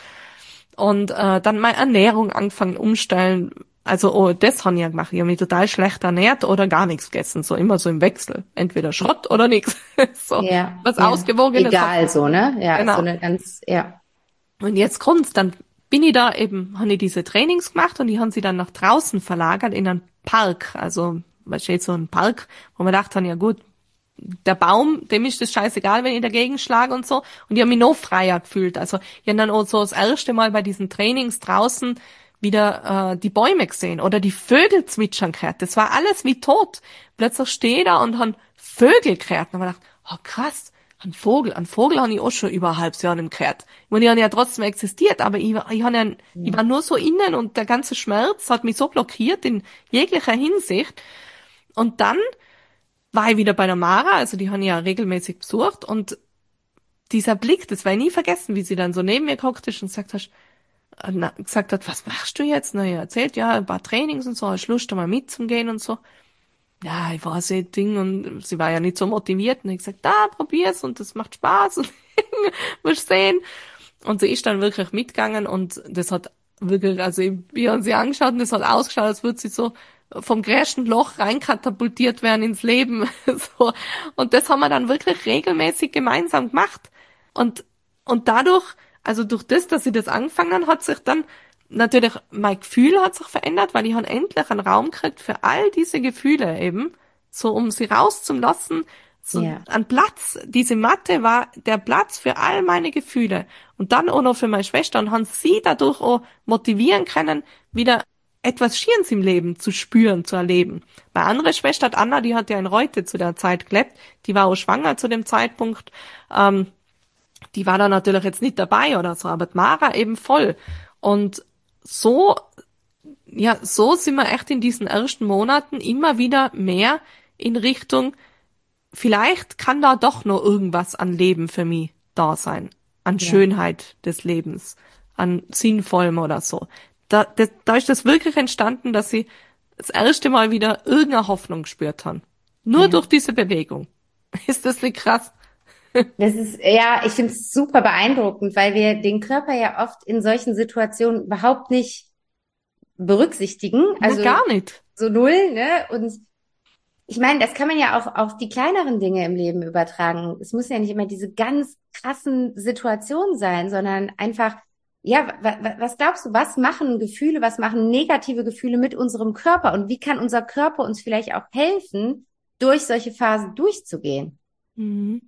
Und äh, dann meine Ernährung angefangen umstellen. Also oh, das habe ich ja gemacht. Ich habe mich total schlecht ernährt oder gar nichts gegessen. So immer so im Wechsel. Entweder Schrott oder nichts. So ja, was ja. Ausgewogenes. Egal so, ne? Ja, genau. So eine ganz, ja. Und jetzt kommt's, dann bin ich da eben, habe ich diese Trainings gemacht und die haben sie dann nach draußen verlagert in einen Park. Also, was steht so ein Park, wo man dachte, ja gut, der Baum, dem ist das scheißegal, wenn ich dagegen schlage und so. Und ich habe mich noch freier gefühlt. Also ich habe dann auch so das erste Mal bei diesen Trainings draußen wieder äh, die Bäume gesehen oder die Vögel zwitschern gehört. Das war alles wie tot. Plötzlich stehe ich da und han Vögel gehört. Und habe gedacht, oh krass, ein Vogel. Ein Vogel habe ich auch schon über ein halbes Jahr nicht gehört. Ich meine, die haben ja trotzdem existiert, aber ich, ich, hab ja, ich war nur so innen und der ganze Schmerz hat mich so blockiert in jeglicher Hinsicht. Und dann war ich wieder bei der Mara, also die haben ja regelmäßig besucht und dieser Blick, das werde ich nie vergessen, wie sie dann so neben mir gehockt ist und gesagt hat, na, gesagt hat, was machst du jetzt? Na, ja, erzählt, ja, ein paar Trainings und so, hast Lust, da mal mitzugehen und so. Ja, ich weiß nicht, Ding, und sie war ja nicht so motiviert und ich gesagt, da, probier's und das macht Spaß und wirst sehen. Und sie ist dann wirklich mitgegangen und das hat wirklich, also ich, wir haben sie angeschaut und das hat ausgeschaut, als würde sie so vom größten Loch reinkatapultiert werden ins Leben. so. Und das haben wir dann wirklich regelmäßig gemeinsam gemacht. Und, und dadurch, also durch das, dass sie das angefangen hat, sich dann natürlich, mein Gefühl hat sich verändert, weil ich habe endlich einen Raum gekriegt für all diese Gefühle eben, so um sie rauszulassen, so Ja. ein Platz. Diese Matte war der Platz für all meine Gefühle. Und dann auch noch für meine Schwester und haben sie dadurch auch motivieren können, wieder etwas Schieres im Leben zu spüren, zu erleben. Meine andere Schwester, Anna, die hat ja in Reute zu der Zeit gelebt, die war auch schwanger zu dem Zeitpunkt, ähm, die war da natürlich jetzt nicht dabei oder so, aber die Mara eben voll. Und so, ja, so sind wir echt in diesen ersten Monaten immer wieder mehr in Richtung, vielleicht kann da doch noch irgendwas an Leben für mich da sein, an Ja. Schönheit des Lebens, an Sinnvollem oder so. Da, das, da ist das wirklich entstanden, dass sie das erste Mal wieder irgendeine Hoffnung gespürt haben. Nur Ja. durch diese Bewegung. Ist das nicht krass? Das ist, ja, ich finde es super beeindruckend, weil wir den Körper ja oft in solchen Situationen überhaupt nicht berücksichtigen. Ja, Also gar nicht. so null, ne? Und ich meine, das kann man ja auch auf die kleineren Dinge im Leben übertragen. Es muss ja nicht immer diese ganz krassen Situationen sein, sondern einfach, ja, wa- wa- was glaubst du, was machen Gefühle, was machen negative Gefühle mit unserem Körper und wie kann unser Körper uns vielleicht auch helfen, durch solche Phasen durchzugehen? Mhm.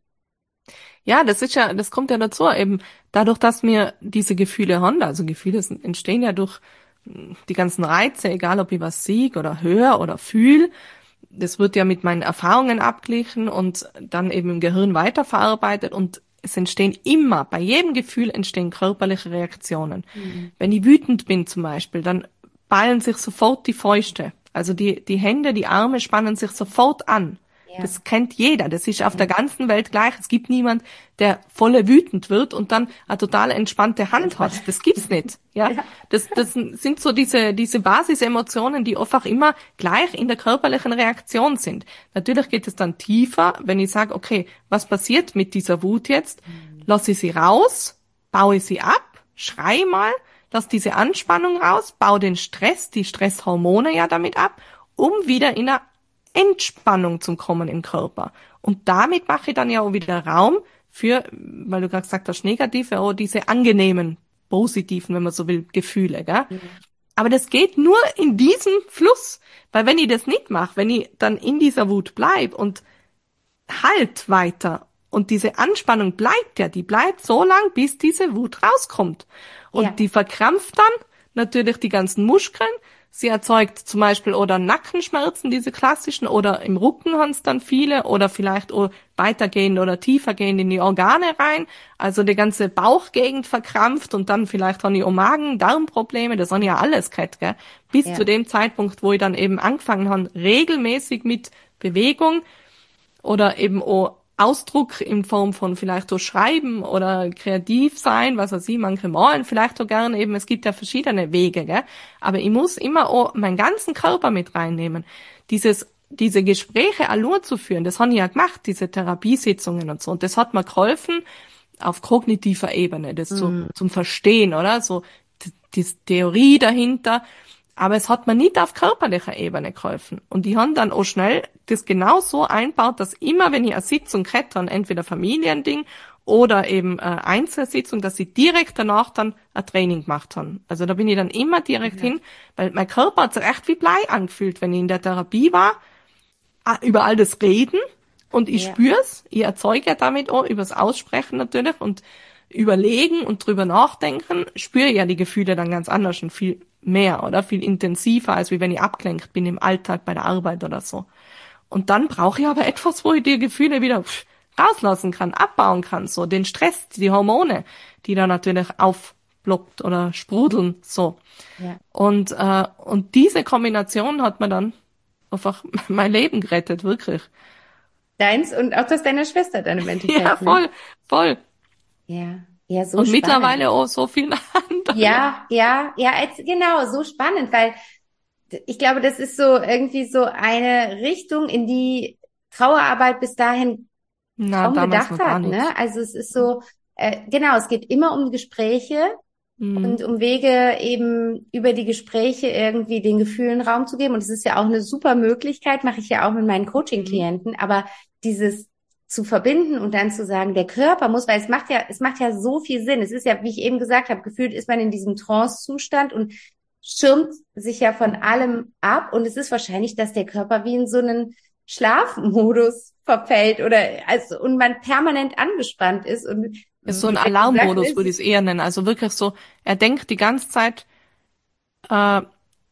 Ja, das ist ja, das kommt ja dazu, eben dadurch, dass wir diese Gefühle haben, also Gefühle sind, entstehen ja durch mh, die ganzen Reize, egal ob ich was sehe oder höre oder fühle. Das wird ja mit meinen Erfahrungen abgeglichen und dann eben im Gehirn weiterverarbeitet und es entstehen immer, bei jedem Gefühl entstehen körperliche Reaktionen. Mhm. Wenn ich wütend bin zum Beispiel, dann ballen sich sofort die Fäuste. Also die, die Hände, die Arme spannen sich sofort an. Ja. Das kennt jeder. Das ist auf der ganzen Welt gleich. Es gibt niemand, der volle wütend wird und dann eine total entspannte Hand hat. Das gibt's nicht. Ja, Ja. das, das sind so diese, diese Basisemotionen, die einfach immer gleich in der körperlichen Reaktion sind. Natürlich geht es dann tiefer, wenn ich sage, okay, was passiert mit dieser Wut jetzt? Lasse ich sie raus, baue ich sie ab, schrei mal, lass diese Anspannung raus, baue den Stress, die Stresshormone ja damit ab, um wieder in eine Entspannung zum Kommen im Körper. Und damit mache ich dann ja auch wieder Raum für, weil du gerade gesagt hast, negative, auch diese angenehmen, positiven, wenn man so will, Gefühle, gell? Mhm. Aber das geht nur in diesem Fluss. Weil wenn ich das nicht mache, wenn ich dann in dieser Wut bleib und halt weiter und diese Anspannung bleibt ja, die bleibt so lang, bis diese Wut rauskommt. Und Ja. die verkrampft dann natürlich die ganzen Muskeln. Sie erzeugt zum Beispiel oder Nackenschmerzen, diese klassischen, oder im Rücken haben es dann viele, oder vielleicht auch weitergehend oder tiefergehend in die Organe rein. Also die ganze Bauchgegend verkrampft und dann vielleicht haben die auch Magen, Darmprobleme, das haben ja alles gehabt, gell? Bis Ja. zu dem Zeitpunkt, wo ich dann eben angefangen habe, regelmäßig mit Bewegung oder eben auch Ausdruck in Form von vielleicht auch Schreiben oder kreativ sein, was weiß ich, manche malen vielleicht auch gerne eben, es gibt ja verschiedene Wege, gell? Aber ich muss immer auch meinen ganzen Körper mit reinnehmen. Dieses, diese Gespräche allein zu führen, das habe ich ja gemacht, diese Therapiesitzungen und so, und das hat mir geholfen auf kognitiver Ebene, das so Mhm. zum Verstehen, oder? So, die, die Theorie dahinter. Aber es hat mir nicht auf körperlicher Ebene geholfen. Und die haben dann auch schnell das genau so einbaut, dass immer, wenn ich eine Sitzung hätte, dann entweder Familiending oder eben äh, Einzelsitzung, dass sie direkt danach dann ein Training gemacht haben. Also da bin ich dann immer direkt Ja. hin, weil mein Körper hat sich echt wie Blei angefühlt, wenn ich in der Therapie war, ah, über all das Reden und ich Ja. spür's, ich erzeuge ja damit auch übers Aussprechen natürlich und überlegen und drüber nachdenken, spüre ich ja die Gefühle dann ganz anders und viel mehr oder viel intensiver, als wie wenn ich abgelenkt bin im Alltag bei der Arbeit oder so. Und dann brauche ich aber etwas, wo ich die Gefühle wieder pff, rauslassen kann, abbauen kann, so den Stress, die Hormone, die da natürlich aufploppt oder sprudeln, so. Ja. Und äh, und diese Kombination hat mir dann einfach mein Leben gerettet, wirklich. Deins und auch das deiner Schwester dann im Endeffekt, Ja, ne? voll, voll. Ja, ja, so Und spannend. mittlerweile auch so viele andere. Ja, ja, ja, als, genau, so spannend, weil ich glaube, das ist so irgendwie so eine Richtung, in die Trauerarbeit bis dahin Na, kaum damals gedacht noch gar hat, nicht. ne? Also es ist so, äh, genau, es geht immer um Gespräche Mhm. und um Wege eben über die Gespräche irgendwie den Gefühlen Raum zu geben. Und es ist ja auch eine super Möglichkeit, mache ich ja auch mit meinen Mhm. Coaching-Klienten, aber dieses zu verbinden und dann zu sagen, der Körper muss, weil es macht ja, es macht ja so viel Sinn. Es ist ja, wie ich eben gesagt habe, gefühlt ist man in diesem Trance-Zustand und schirmt sich ja von allem ab. Und es ist wahrscheinlich, dass der Körper wie in so einen Schlafmodus verfällt oder also und man permanent angespannt ist. Und Ist so ein wenn du sagst, Alarmmodus, es würde ich es ist, eher nennen. Also wirklich so, er denkt die ganze Zeit, äh,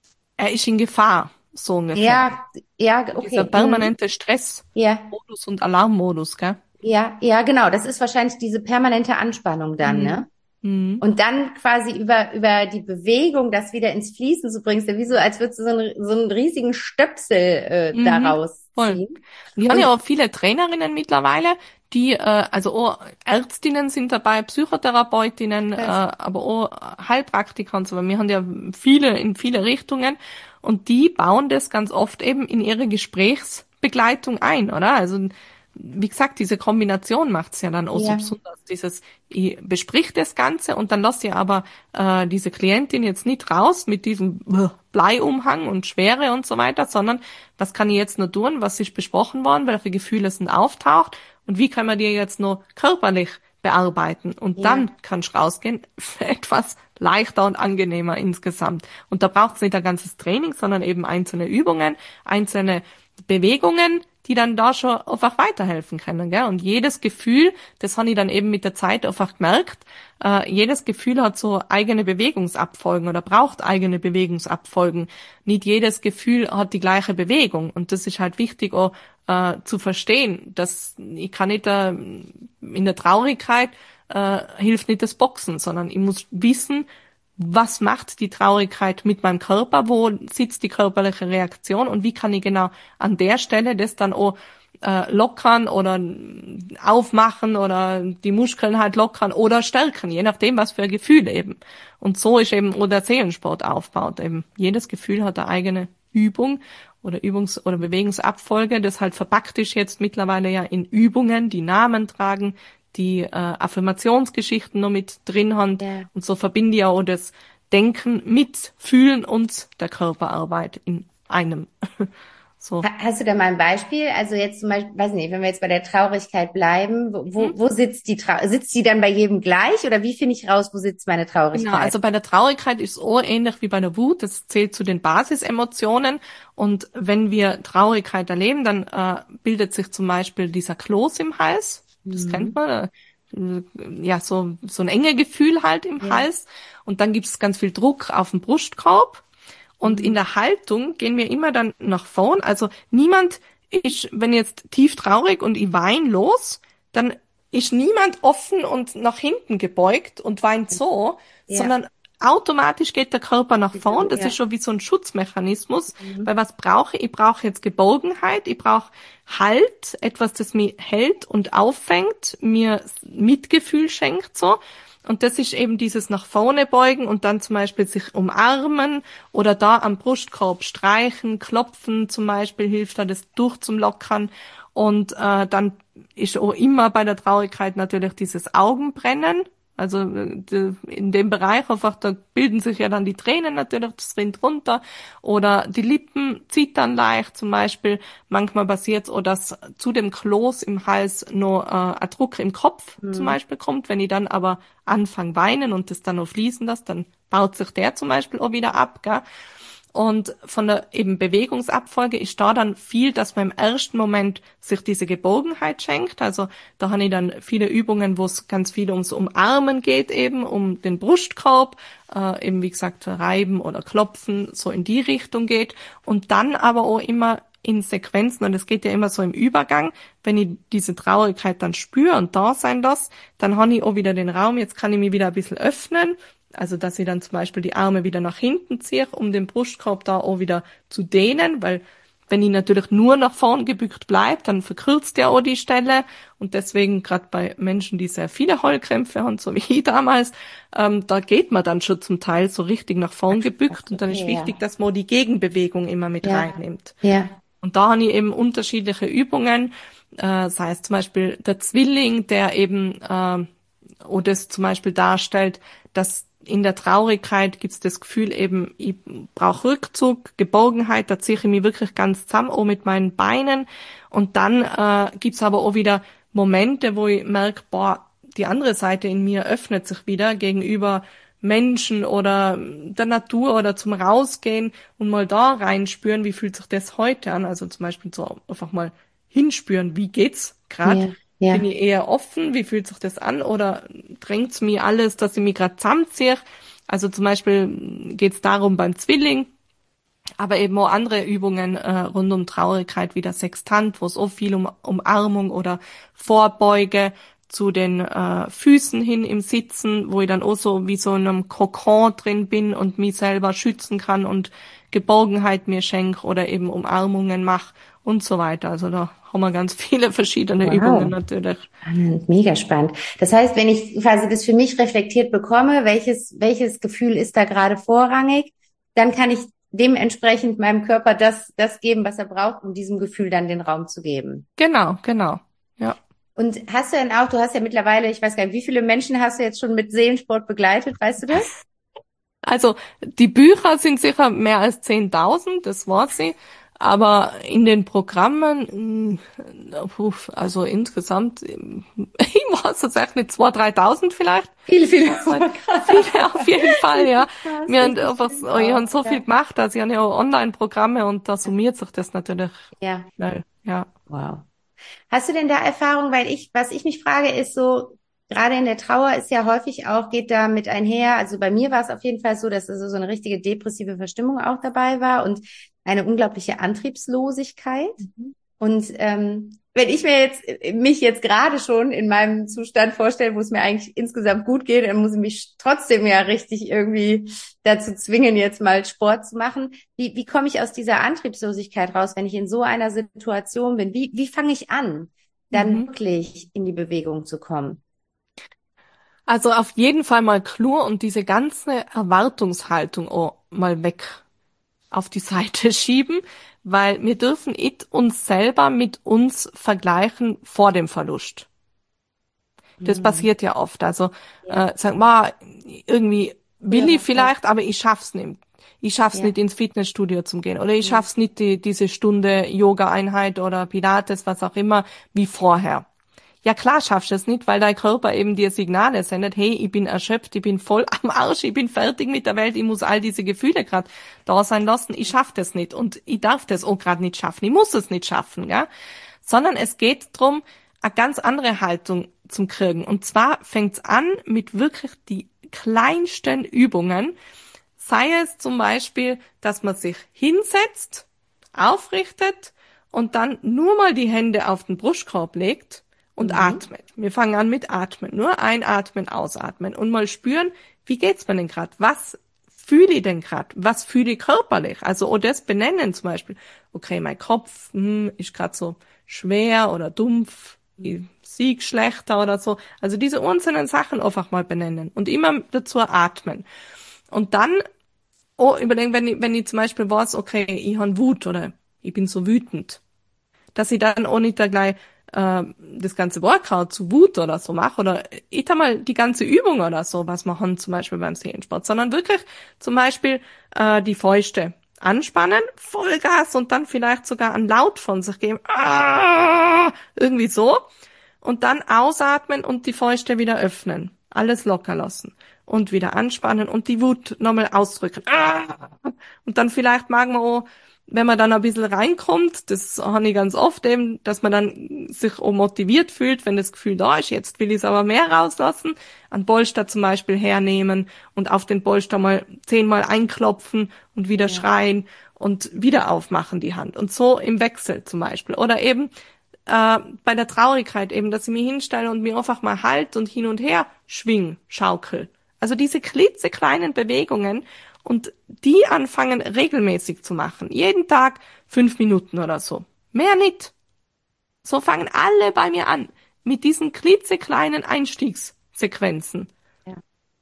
er ist in Gefahr, so ungefähr. ja, ja, So dieser okay, mhm, permanente ja, Stressmodus und Alarmmodus, gell? ja, ja, genau. Das ist wahrscheinlich diese permanente Anspannung dann, Mhm. ne? Mhm. Und dann quasi über, über die Bewegung das wieder ins Fließen zu bringen, ist ja wie so, als würdest du so einen, so einen riesigen Stöpsel äh, Mhm. daraus Voll. ziehen. Und die haben ja Und auch viele Trainerinnen mittlerweile, die, äh, also auch Ärztinnen sind dabei, Psychotherapeutinnen, äh, krass. aber auch Heilpraktiker und so. Weil wir haben ja viele in viele Richtungen und die bauen das ganz oft eben in ihre Gesprächsbegleitung ein, oder? Also wie gesagt, diese Kombination macht's ja dann auch so Ja, besonders. Dieses, ich besprich das Ganze und dann lass ich aber äh, diese Klientin jetzt nicht raus mit diesem äh, Bleiumhang und Schwere und so weiter, sondern was kann ich jetzt nur tun, was ist besprochen worden, welche Gefühle sind auftaucht und wie kann man die jetzt nur körperlich bearbeiten. Und ja, dann kannst du rausgehen, etwas leichter und angenehmer insgesamt. Und da braucht es nicht ein ganzes Training, sondern eben einzelne Übungen, einzelne Bewegungen, die dann da schon einfach weiterhelfen können, gell? Und jedes Gefühl, das habe ich dann eben mit der Zeit einfach gemerkt, äh, jedes Gefühl hat so eigene Bewegungsabfolgen oder braucht eigene Bewegungsabfolgen. Nicht jedes Gefühl hat die gleiche Bewegung. Und das ist halt wichtig auch äh, zu verstehen, dass ich kann nicht äh, in der Traurigkeit äh, hilft nicht das Boxen, sondern ich muss wissen, was macht die Traurigkeit mit meinem Körper, wo sitzt die körperliche Reaktion und wie kann ich genau an der Stelle das dann auch äh, lockern oder aufmachen oder die Muskeln halt lockern oder stärken, je nachdem, was für ein Gefühl eben. Und so ist eben auch der Seelensport aufgebaut. Eben jedes Gefühl hat eine eigene Übung oder Übungs- oder Bewegungsabfolge, das halt verpackt ist jetzt mittlerweile ja in Übungen, die Namen tragen, die äh, Affirmationsgeschichten noch mit drin haben ja. und so verbinde ich auch das Denken mit Fühlen und der Körperarbeit in einem. So. Ha- Hast du da mal ein Beispiel? Also jetzt zum Beispiel, weiß nicht, wenn wir jetzt bei der Traurigkeit bleiben, wo, Mhm. wo, wo sitzt die Trau sitzt die dann bei jedem gleich oder wie finde ich raus, wo sitzt meine Genau, Traurigkeit? also bei der Traurigkeit ist es auch ähnlich wie bei der Wut. Das zählt zu den Basisemotionen. Und wenn wir Traurigkeit erleben, dann äh, bildet sich zum Beispiel dieser Kloß im Hals. Das kennt Mhm. man. Äh, ja, so, so ein enge Gefühl halt im Ja. Hals. Und dann gibt es ganz viel Druck auf den Brustkorb. Und in Mhm. der Haltung gehen wir immer dann nach vorn. Also niemand ist, wenn jetzt tief traurig und ich wein los, dann ist niemand offen und nach hinten gebeugt und weint so, Ja. sondern automatisch geht der Körper nach Wieso? vorn. Das ist Ja. schon wie so ein Schutzmechanismus. Mhm. Weil was brauche ich? Ich brauche jetzt Geborgenheit, ich brauche Halt, etwas, das mich hält und auffängt, mir Mitgefühl schenkt so. Und das ist eben dieses nach vorne beugen und dann zum Beispiel sich umarmen oder da am Brustkorb streichen, klopfen zum Beispiel hilft da, das durchzumlockern. Und äh, dann ist auch immer bei der Traurigkeit natürlich dieses Augenbrennen. Also äh, in dem Bereich einfach, da bilden sich ja dann die Tränen natürlich, das rinnt runter. Oder die Lippen zittern leicht zum Beispiel. Manchmal passiert es auch, dass zu dem Kloß im Hals noch äh, ein Druck im Kopf zum Mhm. Beispiel kommt. Wenn ich dann aber anfange weinen und das dann noch fließen lasse, dann baut sich der zum Beispiel auch wieder ab, gell? Und von der eben Bewegungsabfolge ist da dann viel, dass man im ersten Moment sich diese Geborgenheit schenkt. Also da habe ich dann viele Übungen, wo es ganz viel ums Umarmen geht, eben um den Brustkorb, äh, eben wie gesagt reiben oder klopfen, so in die Richtung geht. Und dann aber auch immer in Sequenzen, und es geht ja immer so im Übergang, wenn ich diese Traurigkeit dann spüre und da sein lasse, dann habe ich auch wieder den Raum, jetzt kann ich mich wieder ein bisschen öffnen, also dass ich dann zum Beispiel die Arme wieder nach hinten ziehe, um den Brustkorb da auch wieder zu dehnen, weil Wenn ich natürlich nur nach vorn gebückt bleibe, dann verkürzt ja auch die Stelle. Und deswegen, gerade bei Menschen, die sehr viele Heulkrämpfe haben, so wie ich damals, ähm, da geht man dann schon zum Teil so richtig nach vorn gebückt. Und dann ist Okay, wichtig, ja. dass man die Gegenbewegung immer mit Ja. reinnimmt. Ja. Und da habe ich eben unterschiedliche Übungen, äh, sei es zum Beispiel der Zwilling, der eben, äh, oder es zum Beispiel darstellt, dass in der Traurigkeit gibt's das Gefühl eben, ich brauche Rückzug, Geborgenheit, da ziehe ich mich wirklich ganz zusammen, auch mit meinen Beinen. Und dann äh, gibt's aber auch wieder Momente, wo ich merke, boah, die andere Seite in mir öffnet sich wieder gegenüber Menschen oder der Natur oder zum Rausgehen und mal da reinspüren, wie fühlt sich das heute an? Also zum Beispiel so einfach mal hinspüren, wie geht's gerade? Ja. Ja. Bin ich eher offen? Wie fühlt sich das an? Oder drängt's mir alles, dass ich mich gerade zusammenziehe? Also zum Beispiel geht's darum beim Zwilling, aber eben auch andere Übungen äh, rund um Traurigkeit wie der Sextant, wo es auch viel um Umarmung oder Vorbeuge zu den äh, Füßen hin im Sitzen, wo ich dann auch so wie so in einem Kokon drin bin und mich selber schützen kann und Geborgenheit mir schenke oder eben Umarmungen mache und so weiter. Also da haben wir ganz viele verschiedene Wow. Übungen natürlich. Spannend, mega spannend. Das heißt, wenn ich quasi das für mich reflektiert bekomme, welches, welches Gefühl ist da gerade vorrangig, dann kann ich dementsprechend meinem Körper das, das geben, was er braucht, um diesem Gefühl dann den Raum zu geben. Genau, genau, ja. Und hast du denn auch, du hast ja mittlerweile, ich weiß gar nicht, wie viele Menschen hast du jetzt schon mit Seelensport begleitet, weißt du das? Also die Bücher sind sicher mehr als zehntausend, das weiß ich. Aber in den Programmen, mh, also insgesamt, ich weiß es echt nicht, zweitausend, dreitausend vielleicht. Viele, viele. Viele auf jeden Fall, ja. Krass, Wir haben, das einfach, stimmt wir haben auch, so ja. viel gemacht, also ich habe ja auch Online-Programme und da summiert sich das natürlich Ja, schnell, ja. wow. Hast du denn da Erfahrung, weil ich, was ich mich frage, ist so, gerade in der Trauer ist ja häufig auch, geht da mit einher, also bei mir war es auf jeden Fall so, dass also so eine richtige depressive Verstimmung auch dabei war und eine unglaubliche Antriebslosigkeit. Mhm. Und ähm, wenn ich mir jetzt mich jetzt gerade schon in meinem Zustand vorstelle, wo es mir eigentlich insgesamt gut geht, dann muss ich mich trotzdem ja richtig irgendwie dazu zwingen, jetzt mal Sport zu machen. Wie, wie komme ich aus dieser Antriebslosigkeit raus, wenn ich in so einer Situation bin? Wie, wie fange ich an, dann Mhm. wirklich in die Bewegung zu kommen? Also auf jeden Fall mal klar und diese ganze Erwartungshaltung auch mal weg auf die Seite schieben, weil wir dürfen it uns selber mit uns vergleichen vor dem Verlust. Das Mhm. passiert ja oft. Also Ja. äh, sag mal, irgendwie will Ja, ich vielleicht, aber ich schaff's nicht. Ich schaff's ja. nicht ins Fitnessstudio zu gehen oder ich Ja. schaff's nicht die, diese Stunde Yoga-Einheit oder Pilates, was auch immer, wie vorher. Ja klar schaffst du es nicht, weil dein Körper eben dir Signale sendet, hey, ich bin erschöpft, ich bin voll am Arsch, ich bin fertig mit der Welt, ich muss all diese Gefühle gerade da sein lassen, ich schaff das nicht und ich darf das auch gerade nicht schaffen, ich muss es nicht schaffen, ja. Sondern es geht drum, eine ganz andere Haltung zum Kriegen. Und zwar fängt's an mit wirklich die kleinsten Übungen, sei es zum Beispiel, dass man sich hinsetzt, aufrichtet und dann nur mal die Hände auf den Brustkorb legt und Mhm. atmet. Wir fangen an mit Atmen. Nur einatmen, ausatmen und mal spüren, wie geht's mir denn gerade? Was fühle ich denn gerade? Was fühle ich körperlich? Also auch das benennen zum Beispiel. Okay, mein Kopf hm, ist gerade so schwer oder dumpf, ich sieg schlechter oder so. Also diese einzelnen Sachen einfach mal benennen und immer dazu atmen. Und dann oh, überlegen, wenn ich, wenn ich zum Beispiel weiß, okay, ich habe Wut oder ich bin so wütend, dass ich dann auch nicht da gleich äh, das ganze Workout zu Wut oder so mache oder ich einmal die ganze Übung oder so, was wir haben zum Beispiel beim Seelensport, sondern wirklich zum Beispiel äh, die Fäuste anspannen, Vollgas und dann vielleicht sogar einen Laut von sich geben, ah, irgendwie so und dann ausatmen und die Fäuste wieder öffnen, alles locker lassen und wieder anspannen und die Wut nochmal ausdrücken. Ah! Und dann vielleicht mag man auch, wenn man dann ein bisschen reinkommt, das habe ich ganz oft eben, dass man dann sich auch motiviert fühlt, wenn das Gefühl da ist, jetzt will ich es aber mehr rauslassen, einen Polster zum Beispiel hernehmen und auf den Polster mal zehnmal einklopfen und wieder Ja. schreien und wieder aufmachen die Hand. Und so im Wechsel zum Beispiel. Oder eben äh, bei der Traurigkeit eben, dass ich mich hinstelle und mir einfach mal halt und hin und her schwing, schaukel. Also diese klitzekleinen Bewegungen und die anfangen regelmäßig zu machen. Jeden Tag fünf Minuten oder so. Mehr nicht. So fangen alle bei mir an. Mit diesen klitzekleinen Einstiegssequenzen. Ja.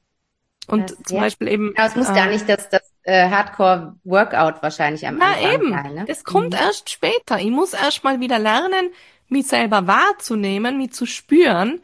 Und Das, zum ja. Beispiel eben. Aber es muss äh, gar nicht das, das äh, Hardcore-Workout wahrscheinlich am Na Anfang eben, sein, ne? das kommt Mhm. erst später. Ich muss erst mal wieder lernen, mich selber wahrzunehmen, mich zu spüren.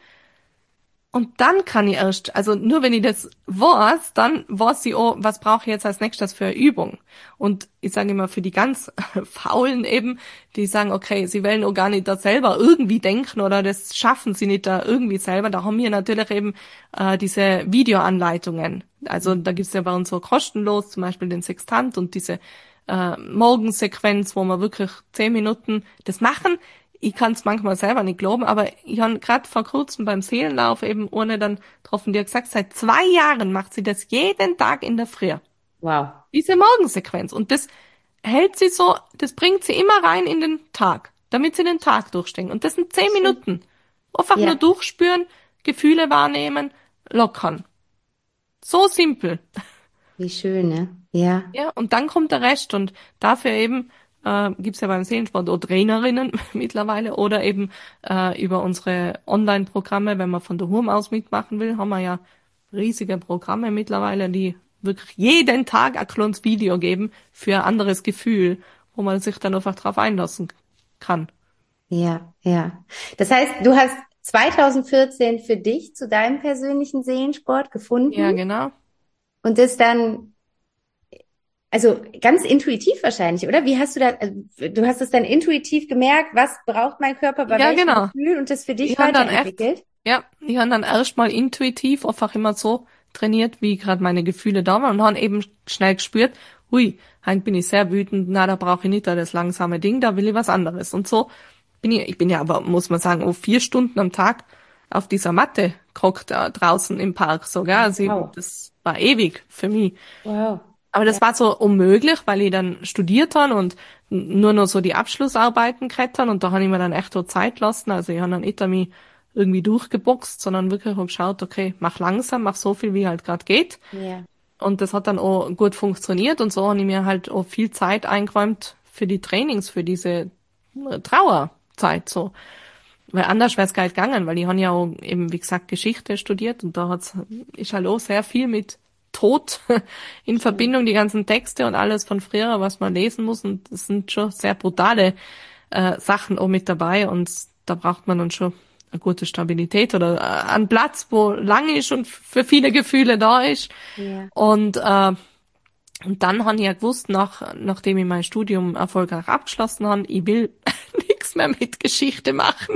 Und dann kann ich erst, also nur wenn ich das weiß, dann weiß ich auch, was brauche ich jetzt als nächstes für eine Übung. Und ich sage immer für die ganz Faulen eben, die sagen, okay, sie wollen auch gar nicht da selber irgendwie denken oder das schaffen sie nicht da irgendwie selber. Da haben wir natürlich eben äh, diese Videoanleitungen. Also da gibt's ja bei uns so kostenlos, zum Beispiel den Sextant und diese äh, Morgensequenz, wo wir wirklich zehn Minuten das machen. Ich kann es manchmal selber nicht glauben, aber ich habe gerade vor kurzem beim Seelenlauf eben ohne dann getroffen, die hat gesagt, seit zwei Jahren macht sie das jeden Tag in der Früh. Wow. Diese Morgensequenz. Und das hält sie so, das bringt sie immer rein in den Tag, damit sie den Tag durchstehen. Und das sind zehn Schön. Minuten. Einfach nur Ja, durchspüren, Gefühle wahrnehmen, lockern. So simpel. wie schön, ne? Ja. Ja, und dann kommt der Rest und dafür eben äh, gibt's ja beim Seelensport auch Trainerinnen mittlerweile oder eben äh, über unsere Online-Programme, wenn man von der Home aus mitmachen will, haben wir ja riesige Programme mittlerweile, die wirklich jeden Tag ein kleines Video geben für ein anderes Gefühl, wo man sich dann einfach drauf einlassen kann. Ja, ja. Das heißt, du hast zwanzig vierzehn für dich zu deinem persönlichen Seelensport Ja, gefunden genau. und das dann, also ganz intuitiv wahrscheinlich, oder? Wie hast du da, also du hast es dann intuitiv gemerkt, was braucht mein Körper bei Ja, welchem genau. Gefühl und das für dich Ich habe dann echt, weiterentwickelt? ja, ich habe dann erstmal intuitiv einfach immer so trainiert, wie gerade meine Gefühle da waren und habe eben schnell gespürt, hui, heute bin ich sehr wütend, na, da brauche ich nicht da das langsame Ding, da will ich was anderes. Und so bin ich, ich bin ja aber, muss man sagen, oh, vier Stunden am Tag auf dieser Matte gehockt da draußen im Park sogar. Also ich, Wow. das war ewig für mich. Wow. Aber das Ja. war so unmöglich, weil ich dann studiert habe und n- nur noch so die Abschlussarbeiten krettern und da habe ich mir dann echt so Zeit lassen. Also ich habe dann nicht mich irgendwie durchgeboxt, sondern wirklich auch geschaut, okay, mach langsam, mach so viel, wie halt gerade geht. Ja. Und das hat dann auch gut funktioniert und so habe ich mir halt auch viel Zeit eingeräumt für die Trainings, für diese äh, Trauerzeit so. Weil anders wäre es gar nicht gegangen, weil ich habe ja auch eben, wie gesagt, Geschichte studiert und da hat's, ist halt auch sehr viel mit Tod in Verbindung, die ganzen Texte und alles von früher, was man lesen muss und es sind schon sehr brutale äh, Sachen auch mit dabei und da braucht man dann schon eine gute Stabilität oder äh, einen Platz, wo lang ist und für viele Gefühle da ist. Ja. Und äh, und dann habe ich ja gewusst, nach, nachdem ich mein Studium erfolgreich abgeschlossen habe, ich will nichts mehr mit Geschichte machen.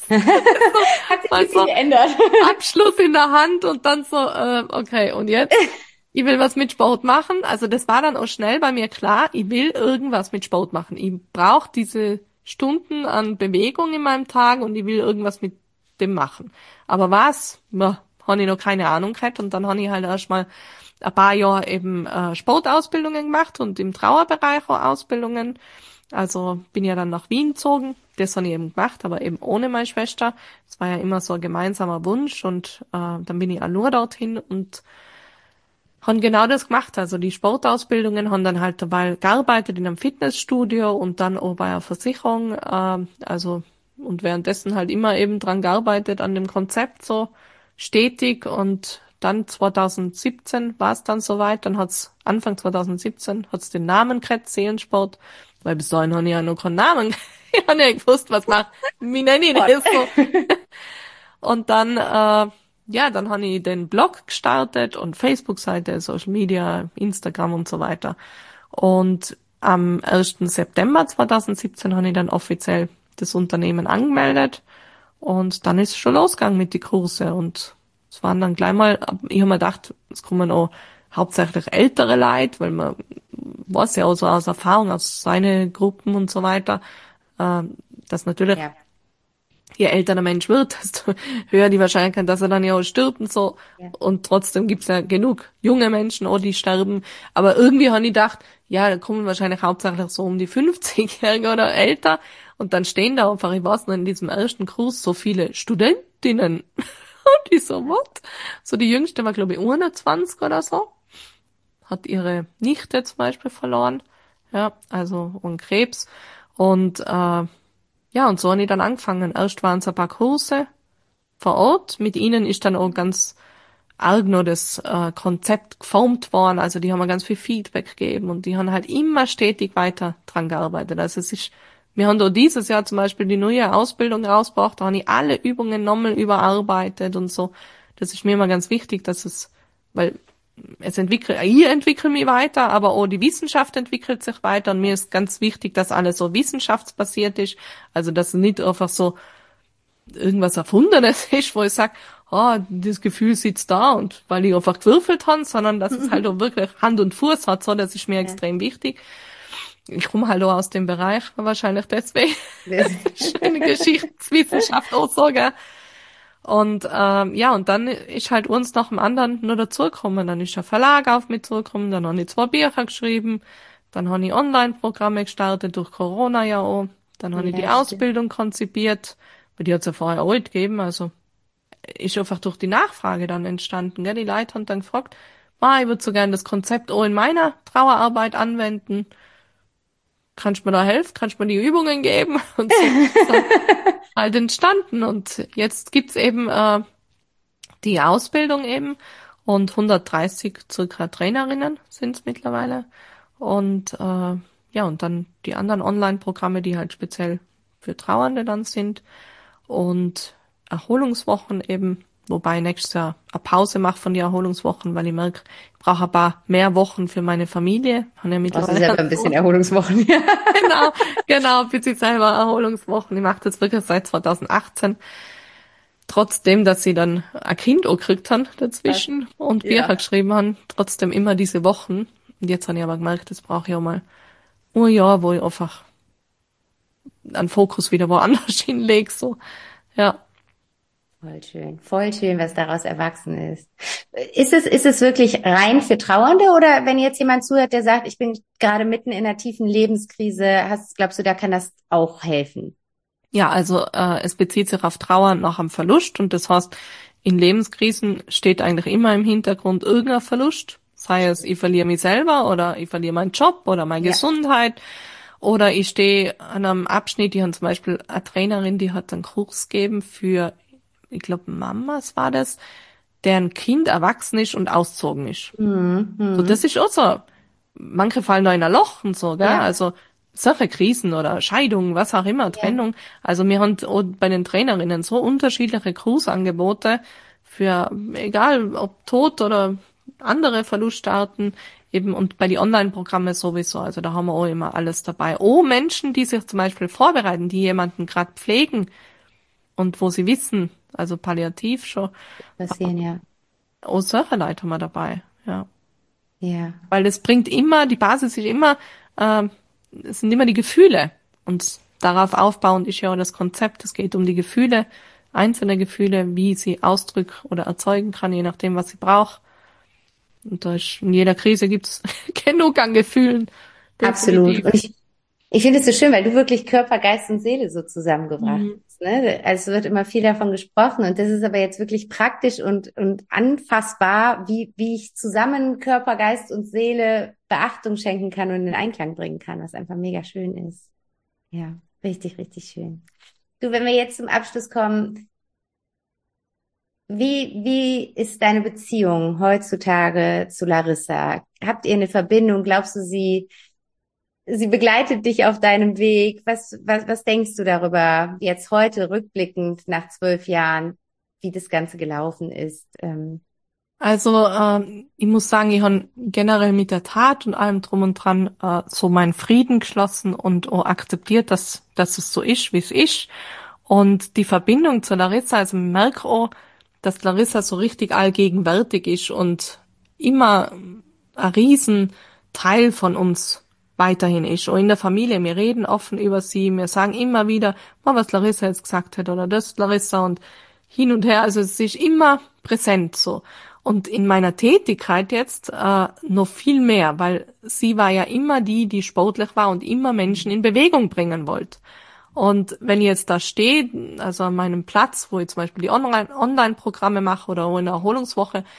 Hat sich ein bisschen Also geändert. Abschluss in der Hand und dann so, äh, okay, und jetzt? Ich will was mit Sport machen. Also das war dann auch schnell bei mir klar, ich will irgendwas mit Sport machen. Ich brauche diese Stunden an Bewegung in meinem Tag und ich will irgendwas mit dem machen. Aber was? Ja, habe ich noch keine Ahnung gehabt und dann habe ich halt erstmal ein paar Jahre eben äh, Sportausbildungen gemacht und im Trauerbereich auch Ausbildungen. Also bin ja dann nach Wien gezogen. Das habe ich eben gemacht, aber eben ohne meine Schwester. Das war ja immer so ein gemeinsamer Wunsch und äh, dann bin ich auch nur dorthin und haben genau das gemacht. Also die Sportausbildungen haben dann halt dabei gearbeitet in einem Fitnessstudio und dann auch bei einer Versicherung. Äh, also und währenddessen halt immer eben dran gearbeitet an dem Konzept so stetig und dann zwanzig siebzehn war es dann soweit. Dann hat's Anfang zwanzig siebzehn hat's den Namen gekriegt, Seelensport, weil bis dahin habe ich ja noch keinen Namen. Ich habe nicht gewusst, was macht. Wie nenne ich das so? Und dann, äh, ja, dann habe ich den Blog gestartet und Facebook-Seite, Social Media, Instagram und so weiter. Und am ersten September zwanzig siebzehn habe ich dann offiziell das Unternehmen angemeldet. Und dann ist es schon losgegangen mit die Kurse. Und es waren dann gleich mal, ich habe mir gedacht, es kommen auch hauptsächlich ältere Leute, weil man weiß ja auch so aus Erfahrung, aus seinen Gruppen und so weiter, äh, dass natürlich Ja. je älter der Mensch wird, desto höher die Wahrscheinlichkeit, dass er dann ja auch stirbt und so. Ja. Und trotzdem gibt's ja genug junge Menschen, auch die sterben. Aber irgendwie habe ich gedacht, ja, da kommen wahrscheinlich hauptsächlich so um die fünfzigjährige oder älter. Und dann stehen da einfach, ich weiß noch, in diesem ersten Kurs so viele Studentinnen. Und ich so, what? So die jüngste war, glaube ich, einundzwanzig oder so. hat ihre Nichte zum Beispiel verloren, ja, also und Krebs. Und äh, ja, und so habe ich dann angefangen. Erst waren es ein paar Kurse vor Ort. Mit ihnen ist dann auch ganz arg noch das äh, Konzept geformt worden. Also die haben mir ganz viel Feedback gegeben und die haben halt immer stetig weiter dran gearbeitet. Also es ist, wir haben da dieses Jahr zum Beispiel die neue Ausbildung rausgebracht, da habe ich alle Übungen nochmal überarbeitet und so. Das ist mir immer ganz wichtig, dass es, weil es entwickelt, ich entwickle mich weiter, aber auch die Wissenschaft entwickelt sich weiter und mir ist ganz wichtig, dass alles so wissenschaftsbasiert ist. Also dass es nicht einfach so irgendwas Erfundenes ist, wo ich sage, oh, das Gefühl sitzt da und weil ich einfach gewürfelt habe, sondern dass es halt auch wirklich Hand und Fuß hat, so, das ist mir ja. extrem wichtig. Ich komme halt auch aus dem Bereich, wahrscheinlich deswegen. Schöne Geschichtswissenschaft auch so, gell. Und ähm, ja, und dann ist halt uns nach dem anderen nur dazugekommen. Dann ist ein Verlag auf mich zugekommen, dann habe ich zwei Bücher geschrieben, dann habe ich Online-Programme gestartet, durch Corona ja auch. Dann habe ja, ich die stimmt. Ausbildung konzipiert, weil die hat es ja vorher auch nicht gegeben, also ist einfach durch die Nachfrage dann entstanden. Gell? Die Leute haben dann gefragt, Ma, ich würde so gerne das Konzept auch in meiner Trauerarbeit anwenden. Kannst du mir da helfen? Kannst du mir die Übungen geben? Und so ist dann halt entstanden. Und jetzt gibt's eben äh, die Ausbildung eben und hundertdreißig circa Trainerinnen sind's mittlerweile. Und äh, ja, und dann die anderen Online-Programme, die halt speziell für Trauernde dann sind. Und Erholungswochen eben, wobei ich nächstes Jahr eine Pause mache von den Erholungswochen, weil ich merke, ich brauche ein paar mehr Wochen für meine Familie. Habe ja mittlerweile das ist aber ein bisschen Erholungswochen. genau, genau, für sich selber Erholungswochen. Ich mache das wirklich seit zweitausendachtzehn. Trotzdem, dass sie dann ein Kind auch gekriegt haben dazwischen Was? und Bücher ja. geschrieben haben, trotzdem immer diese Wochen. Und jetzt habe ich aber gemerkt, das brauche ich auch mal ein Jahr, wo ich einfach einen Fokus wieder woanders hinlege, so, ja. Voll schön, voll schön, was daraus erwachsen ist. Ist es, ist es wirklich rein für Trauernde oder wenn jetzt jemand zuhört, der sagt, ich bin gerade mitten in einer tiefen Lebenskrise, hast, glaubst du, da kann das auch helfen? Ja, also äh, es bezieht sich auf Trauer nach einem Verlust und das heißt, in Lebenskrisen steht eigentlich immer im Hintergrund irgendein Verlust, sei es, ich verliere mich selber oder ich verliere meinen Job oder meine ja. Gesundheit. Oder ich stehe an einem Abschnitt, die haben zum Beispiel eine Trainerin, die hat einen Kurs gegeben für, ich glaube Mamas war das, deren Kind erwachsen ist und auszogen ist. Mhm. So, das ist auch so. Manche fallen da in ein Loch und so, gell? Ja. Also solche Krisen oder Scheidungen, was auch immer, Trennung. Ja. Also wir haben auch bei den Trainerinnen so unterschiedliche Kursangebote für, egal ob Tod oder andere Verlustarten, eben und bei die Online-Programme sowieso, also da haben wir auch immer alles dabei. Oh, Menschen, die sich zum Beispiel vorbereiten, die jemanden gerade pflegen und wo sie wissen, also palliativ schon. Passieren, ja. Oh, solche Leute haben wir dabei, ja. Ja. Weil es bringt immer, die Basis ist immer, äh, es sind immer die Gefühle und darauf aufbauend ist ja auch das Konzept, es geht um die Gefühle, einzelne Gefühle, wie sie ausdrücken oder erzeugen kann, je nachdem, was sie braucht. Und da ist, in jeder Krise gibt's genug an Gefühlen. Absolut. Und ich, ich finde es so schön, weil du wirklich Körper, Geist und Seele so zusammengebracht mhm. hast. Ne? Also es wird immer viel davon gesprochen und das ist aber jetzt wirklich praktisch und, und anfassbar, wie, wie ich zusammen Körper, Geist und Seele Beachtung schenken kann und in Einklang bringen kann, was einfach mega schön ist. Ja, richtig, richtig schön. Du, wenn wir jetzt zum Abschluss kommen, Wie, wie ist deine Beziehung heutzutage zu Larissa? Habt ihr eine Verbindung? Glaubst du, sie, sie begleitet dich auf deinem Weg? Was, was, was denkst du darüber jetzt heute rückblickend nach zwölf Jahren, wie das Ganze gelaufen ist? Ähm Also, äh, ich muss sagen, ich habe generell mit der Tat und allem drum und dran äh, so meinen Frieden geschlossen und auch akzeptiert, dass, dass es so ist, wie es ist. Und die Verbindung zu Larissa, also ich merke auch, dass Larissa so richtig allgegenwärtig ist und immer ein Riesenteil von uns weiterhin ist. Auch in der Familie, wir reden offen über sie, wir sagen immer wieder, mal was Larissa jetzt gesagt hat oder das Larissa und hin und her. Also es ist immer präsent so. Und in meiner Tätigkeit jetzt äh, noch viel mehr, weil sie war ja immer die, die sportlich war und immer Menschen in Bewegung bringen wollte. Und wenn ich jetzt da stehe, also an meinem Platz, wo ich zum Beispiel die Online- Online-Programme mache oder auch in der Erholungswoche,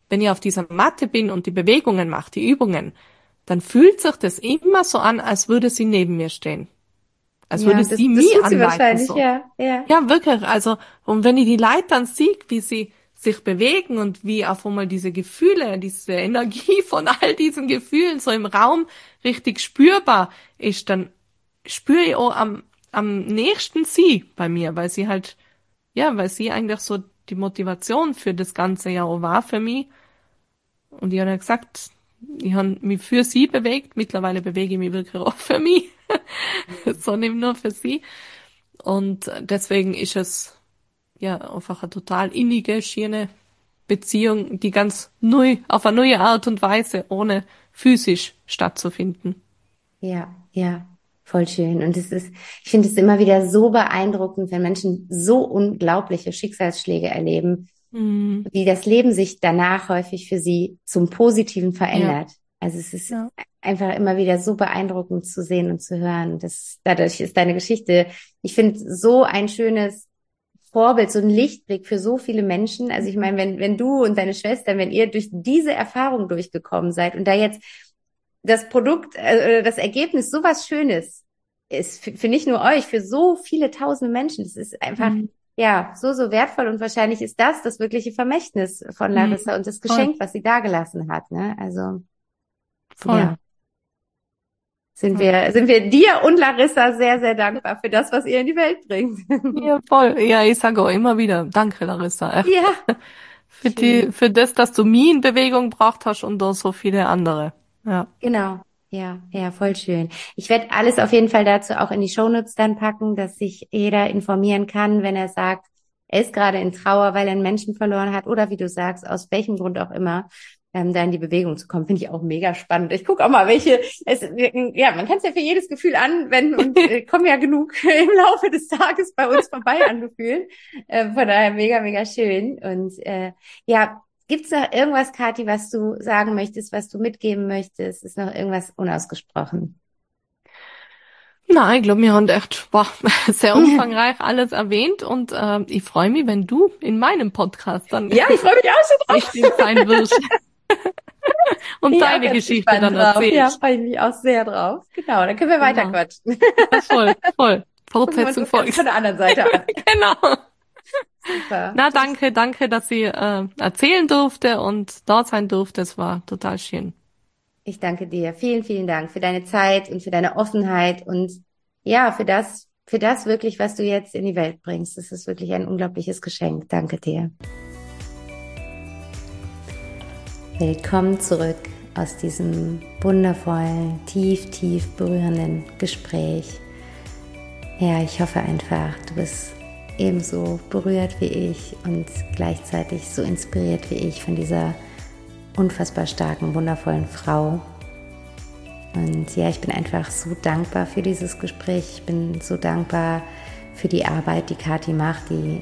wenn ich auf dieser Matte bin und die Bewegungen mache, die Übungen, dann fühlt sich das immer so an, als würde sie neben mir stehen. Als Ja, würde das, sie das mich tut sie anleiten, wahrscheinlich, so. ja, ja. Ja, wirklich. Also, und wenn ich die Leute dann sehe, wie sie sich bewegen und wie auf einmal diese Gefühle, diese Energie von all diesen Gefühlen so im Raum richtig spürbar ist, dann spüre ich auch am, am nächsten sie bei mir, weil sie halt, ja, weil sie eigentlich so die Motivation für das Ganze ja auch war für mich. Und ich habe ja gesagt, ich habe mich für sie bewegt, mittlerweile bewege ich mich wirklich auch für mich, so nicht nur für sie. Und deswegen ist es ja einfach eine total innige, schöne Beziehung, die ganz neu, auf eine neue Art und Weise, ohne physisch stattzufinden. Ja, ja, voll schön. Und es ist, ich finde es immer wieder so beeindruckend, wenn Menschen so unglaubliche Schicksalsschläge erleben, Mhm. wie das Leben sich danach häufig für sie zum Positiven Ja, verändert. Also es ist ja. einfach immer wieder so beeindruckend zu sehen und zu hören. Das, dadurch ist deine Geschichte, ich finde, so ein schönes Vorbild, so ein Lichtblick für so viele Menschen. Also ich meine, wenn, wenn du und deine Schwestern, wenn ihr durch diese Erfahrung durchgekommen seid und da jetzt das Produkt, äh, das Ergebnis sowas Schönes ist, für, für nicht nur euch, für so viele tausende Menschen, das ist einfach, Mhm. ja, so, so wertvoll und wahrscheinlich ist das das wirkliche Vermächtnis von Mhm. Larissa und das Voll, Geschenk, was sie dagelassen hat, ne? Also, voll, ja, sind voll. wir, sind wir dir und Larissa sehr, sehr dankbar für das, was ihr in die Welt bringt. Ja, voll. Ja, ich sage auch immer wieder, danke, Larissa, echt. Ja, Für die, schön. für das, dass du mich in Bewegung gebracht hast und auch so viele andere. Ja. Genau. Ja, ja, voll schön. Ich werde alles auf jeden Fall dazu auch in die Shownotes dann packen, dass sich jeder informieren kann, wenn er sagt, er ist gerade in Trauer, weil er einen Menschen verloren hat oder wie du sagst, aus welchem Grund auch immer, ähm, da in die Bewegung zu kommen, finde ich auch mega spannend. Ich gucke auch mal, welche, es, ja, man kann es ja für jedes Gefühl anwenden und äh, kommen ja genug im Laufe des Tages bei uns vorbei angefühlt. Äh, von daher mega, mega schön. Und äh, ja, gibt's noch irgendwas, Kathi, was du sagen möchtest, was du mitgeben möchtest? Ist noch irgendwas unausgesprochen? Nein, ich glaube, wir haben echt boah, sehr umfangreich alles erwähnt und äh, ich freue mich, wenn du in meinem Podcast dann Ja, ich freue mich auch schon drauf. richtig sein wirst Bin und ich auch deine ganz Geschichte gespannt dann drauf. Ja, erzählst. freue ich mich auch sehr drauf. Genau, dann können wir weiter Genau. quatschen. Ja, voll, voll. Gucken wir uns Fortsetzung das Ganze folgt. von der anderen Seite an. Genau. Super. Na, danke, danke, dass ich äh, erzählen durfte und dort sein durfte. Es war total schön. Ich danke dir. Vielen, vielen Dank für deine Zeit und für deine Offenheit und ja, für das, für das wirklich, was du jetzt in die Welt bringst. Das ist wirklich ein unglaubliches Geschenk. Danke dir. Willkommen zurück aus diesem wundervollen, tief, tief berührenden Gespräch. Ja, ich hoffe einfach, du bist ebenso berührt wie ich und gleichzeitig so inspiriert wie ich von dieser unfassbar starken, wundervollen Frau. Und ja, ich bin einfach so dankbar für dieses Gespräch. Ich bin so dankbar für die Arbeit, die Kathi macht, die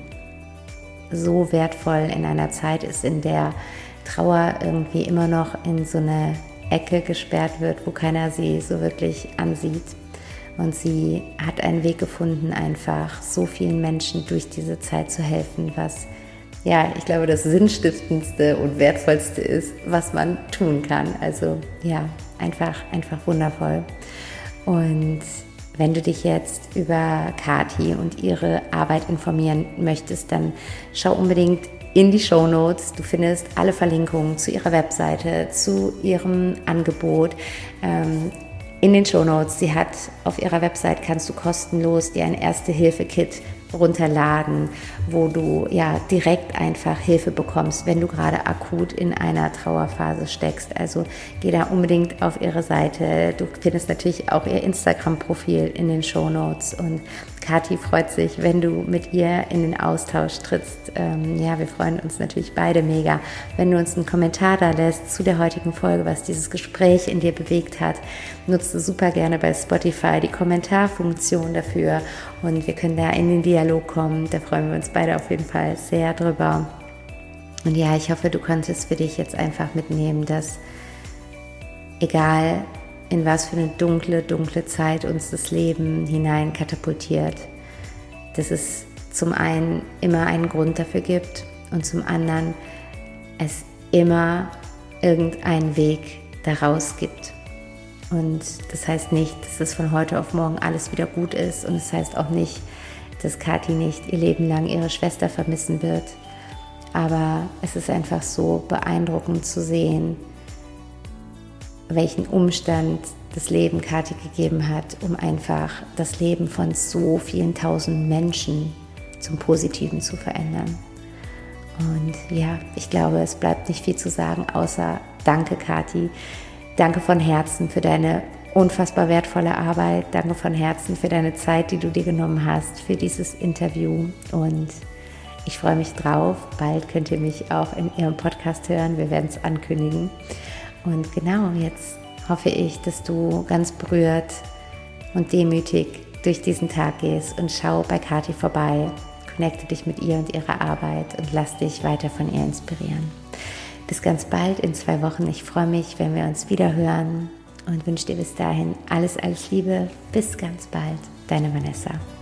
so wertvoll in einer Zeit ist, in der Trauer irgendwie immer noch in so eine Ecke gesperrt wird, wo keiner sie so wirklich ansieht. Und sie hat einen Weg gefunden, einfach so vielen Menschen durch diese Zeit zu helfen, was, ja, ich glaube, das Sinnstiftendste und Wertvollste ist, was man tun kann. Also, ja, einfach, einfach wundervoll. Und wenn du dich jetzt über Kathi und ihre Arbeit informieren möchtest, dann schau unbedingt in die Shownotes. Du findest alle Verlinkungen zu ihrer Webseite, zu ihrem Angebot ähm, in den Shownotes. Sie hat auf ihrer Website, kannst du kostenlos dir ein Erste-Hilfe-Kit runterladen, wo du ja direkt einfach Hilfe bekommst, wenn du gerade akut in einer Trauerphase steckst. Also geh da unbedingt auf ihre Seite. Du findest natürlich auch ihr Instagram-Profil in den Shownotes und Kathi freut sich, wenn du mit ihr in den Austausch trittst. Ähm, ja, wir freuen uns natürlich beide mega, wenn du uns einen Kommentar da lässt zu der heutigen Folge, was dieses Gespräch in dir bewegt hat. Nutze super gerne bei Spotify die Kommentarfunktion dafür und wir können da in den Dialog kommen. Da freuen wir uns beide auf jeden Fall sehr drüber. Und ja, ich hoffe, du konntest für dich jetzt einfach mitnehmen, dass egal in was für eine dunkle, dunkle Zeit uns das Leben hinein katapultiert, dass es zum einen immer einen Grund dafür gibt und zum anderen es immer irgendeinen Weg daraus gibt. Und das heißt nicht, dass es von heute auf morgen alles wieder gut ist. Und das heißt auch nicht, dass Kathi nicht ihr Leben lang ihre Schwester vermissen wird. Aber es ist einfach so beeindruckend zu sehen, welchen Umstand das Leben Kathi gegeben hat, um einfach das Leben von so vielen tausend Menschen zum Positiven zu verändern. Und ja, ich glaube, es bleibt nicht viel zu sagen, außer danke Kathi. Danke von Herzen für deine unfassbar wertvolle Arbeit. Danke von Herzen für deine Zeit, die du dir genommen hast für dieses Interview. Und ich freue mich drauf. Bald könnt ihr mich auch in ihrem Podcast hören. Wir werden es ankündigen. Und genau, jetzt hoffe ich, dass du ganz berührt und demütig durch diesen Tag gehst und schau bei Kathi vorbei. Connecte dich mit ihr und ihrer Arbeit und lass dich weiter von ihr inspirieren. Bis ganz bald in zwei Wochen. Ich freue mich, wenn wir uns wieder hören und wünsche dir bis dahin alles, alles Liebe. Bis ganz bald. Deine Vanessa.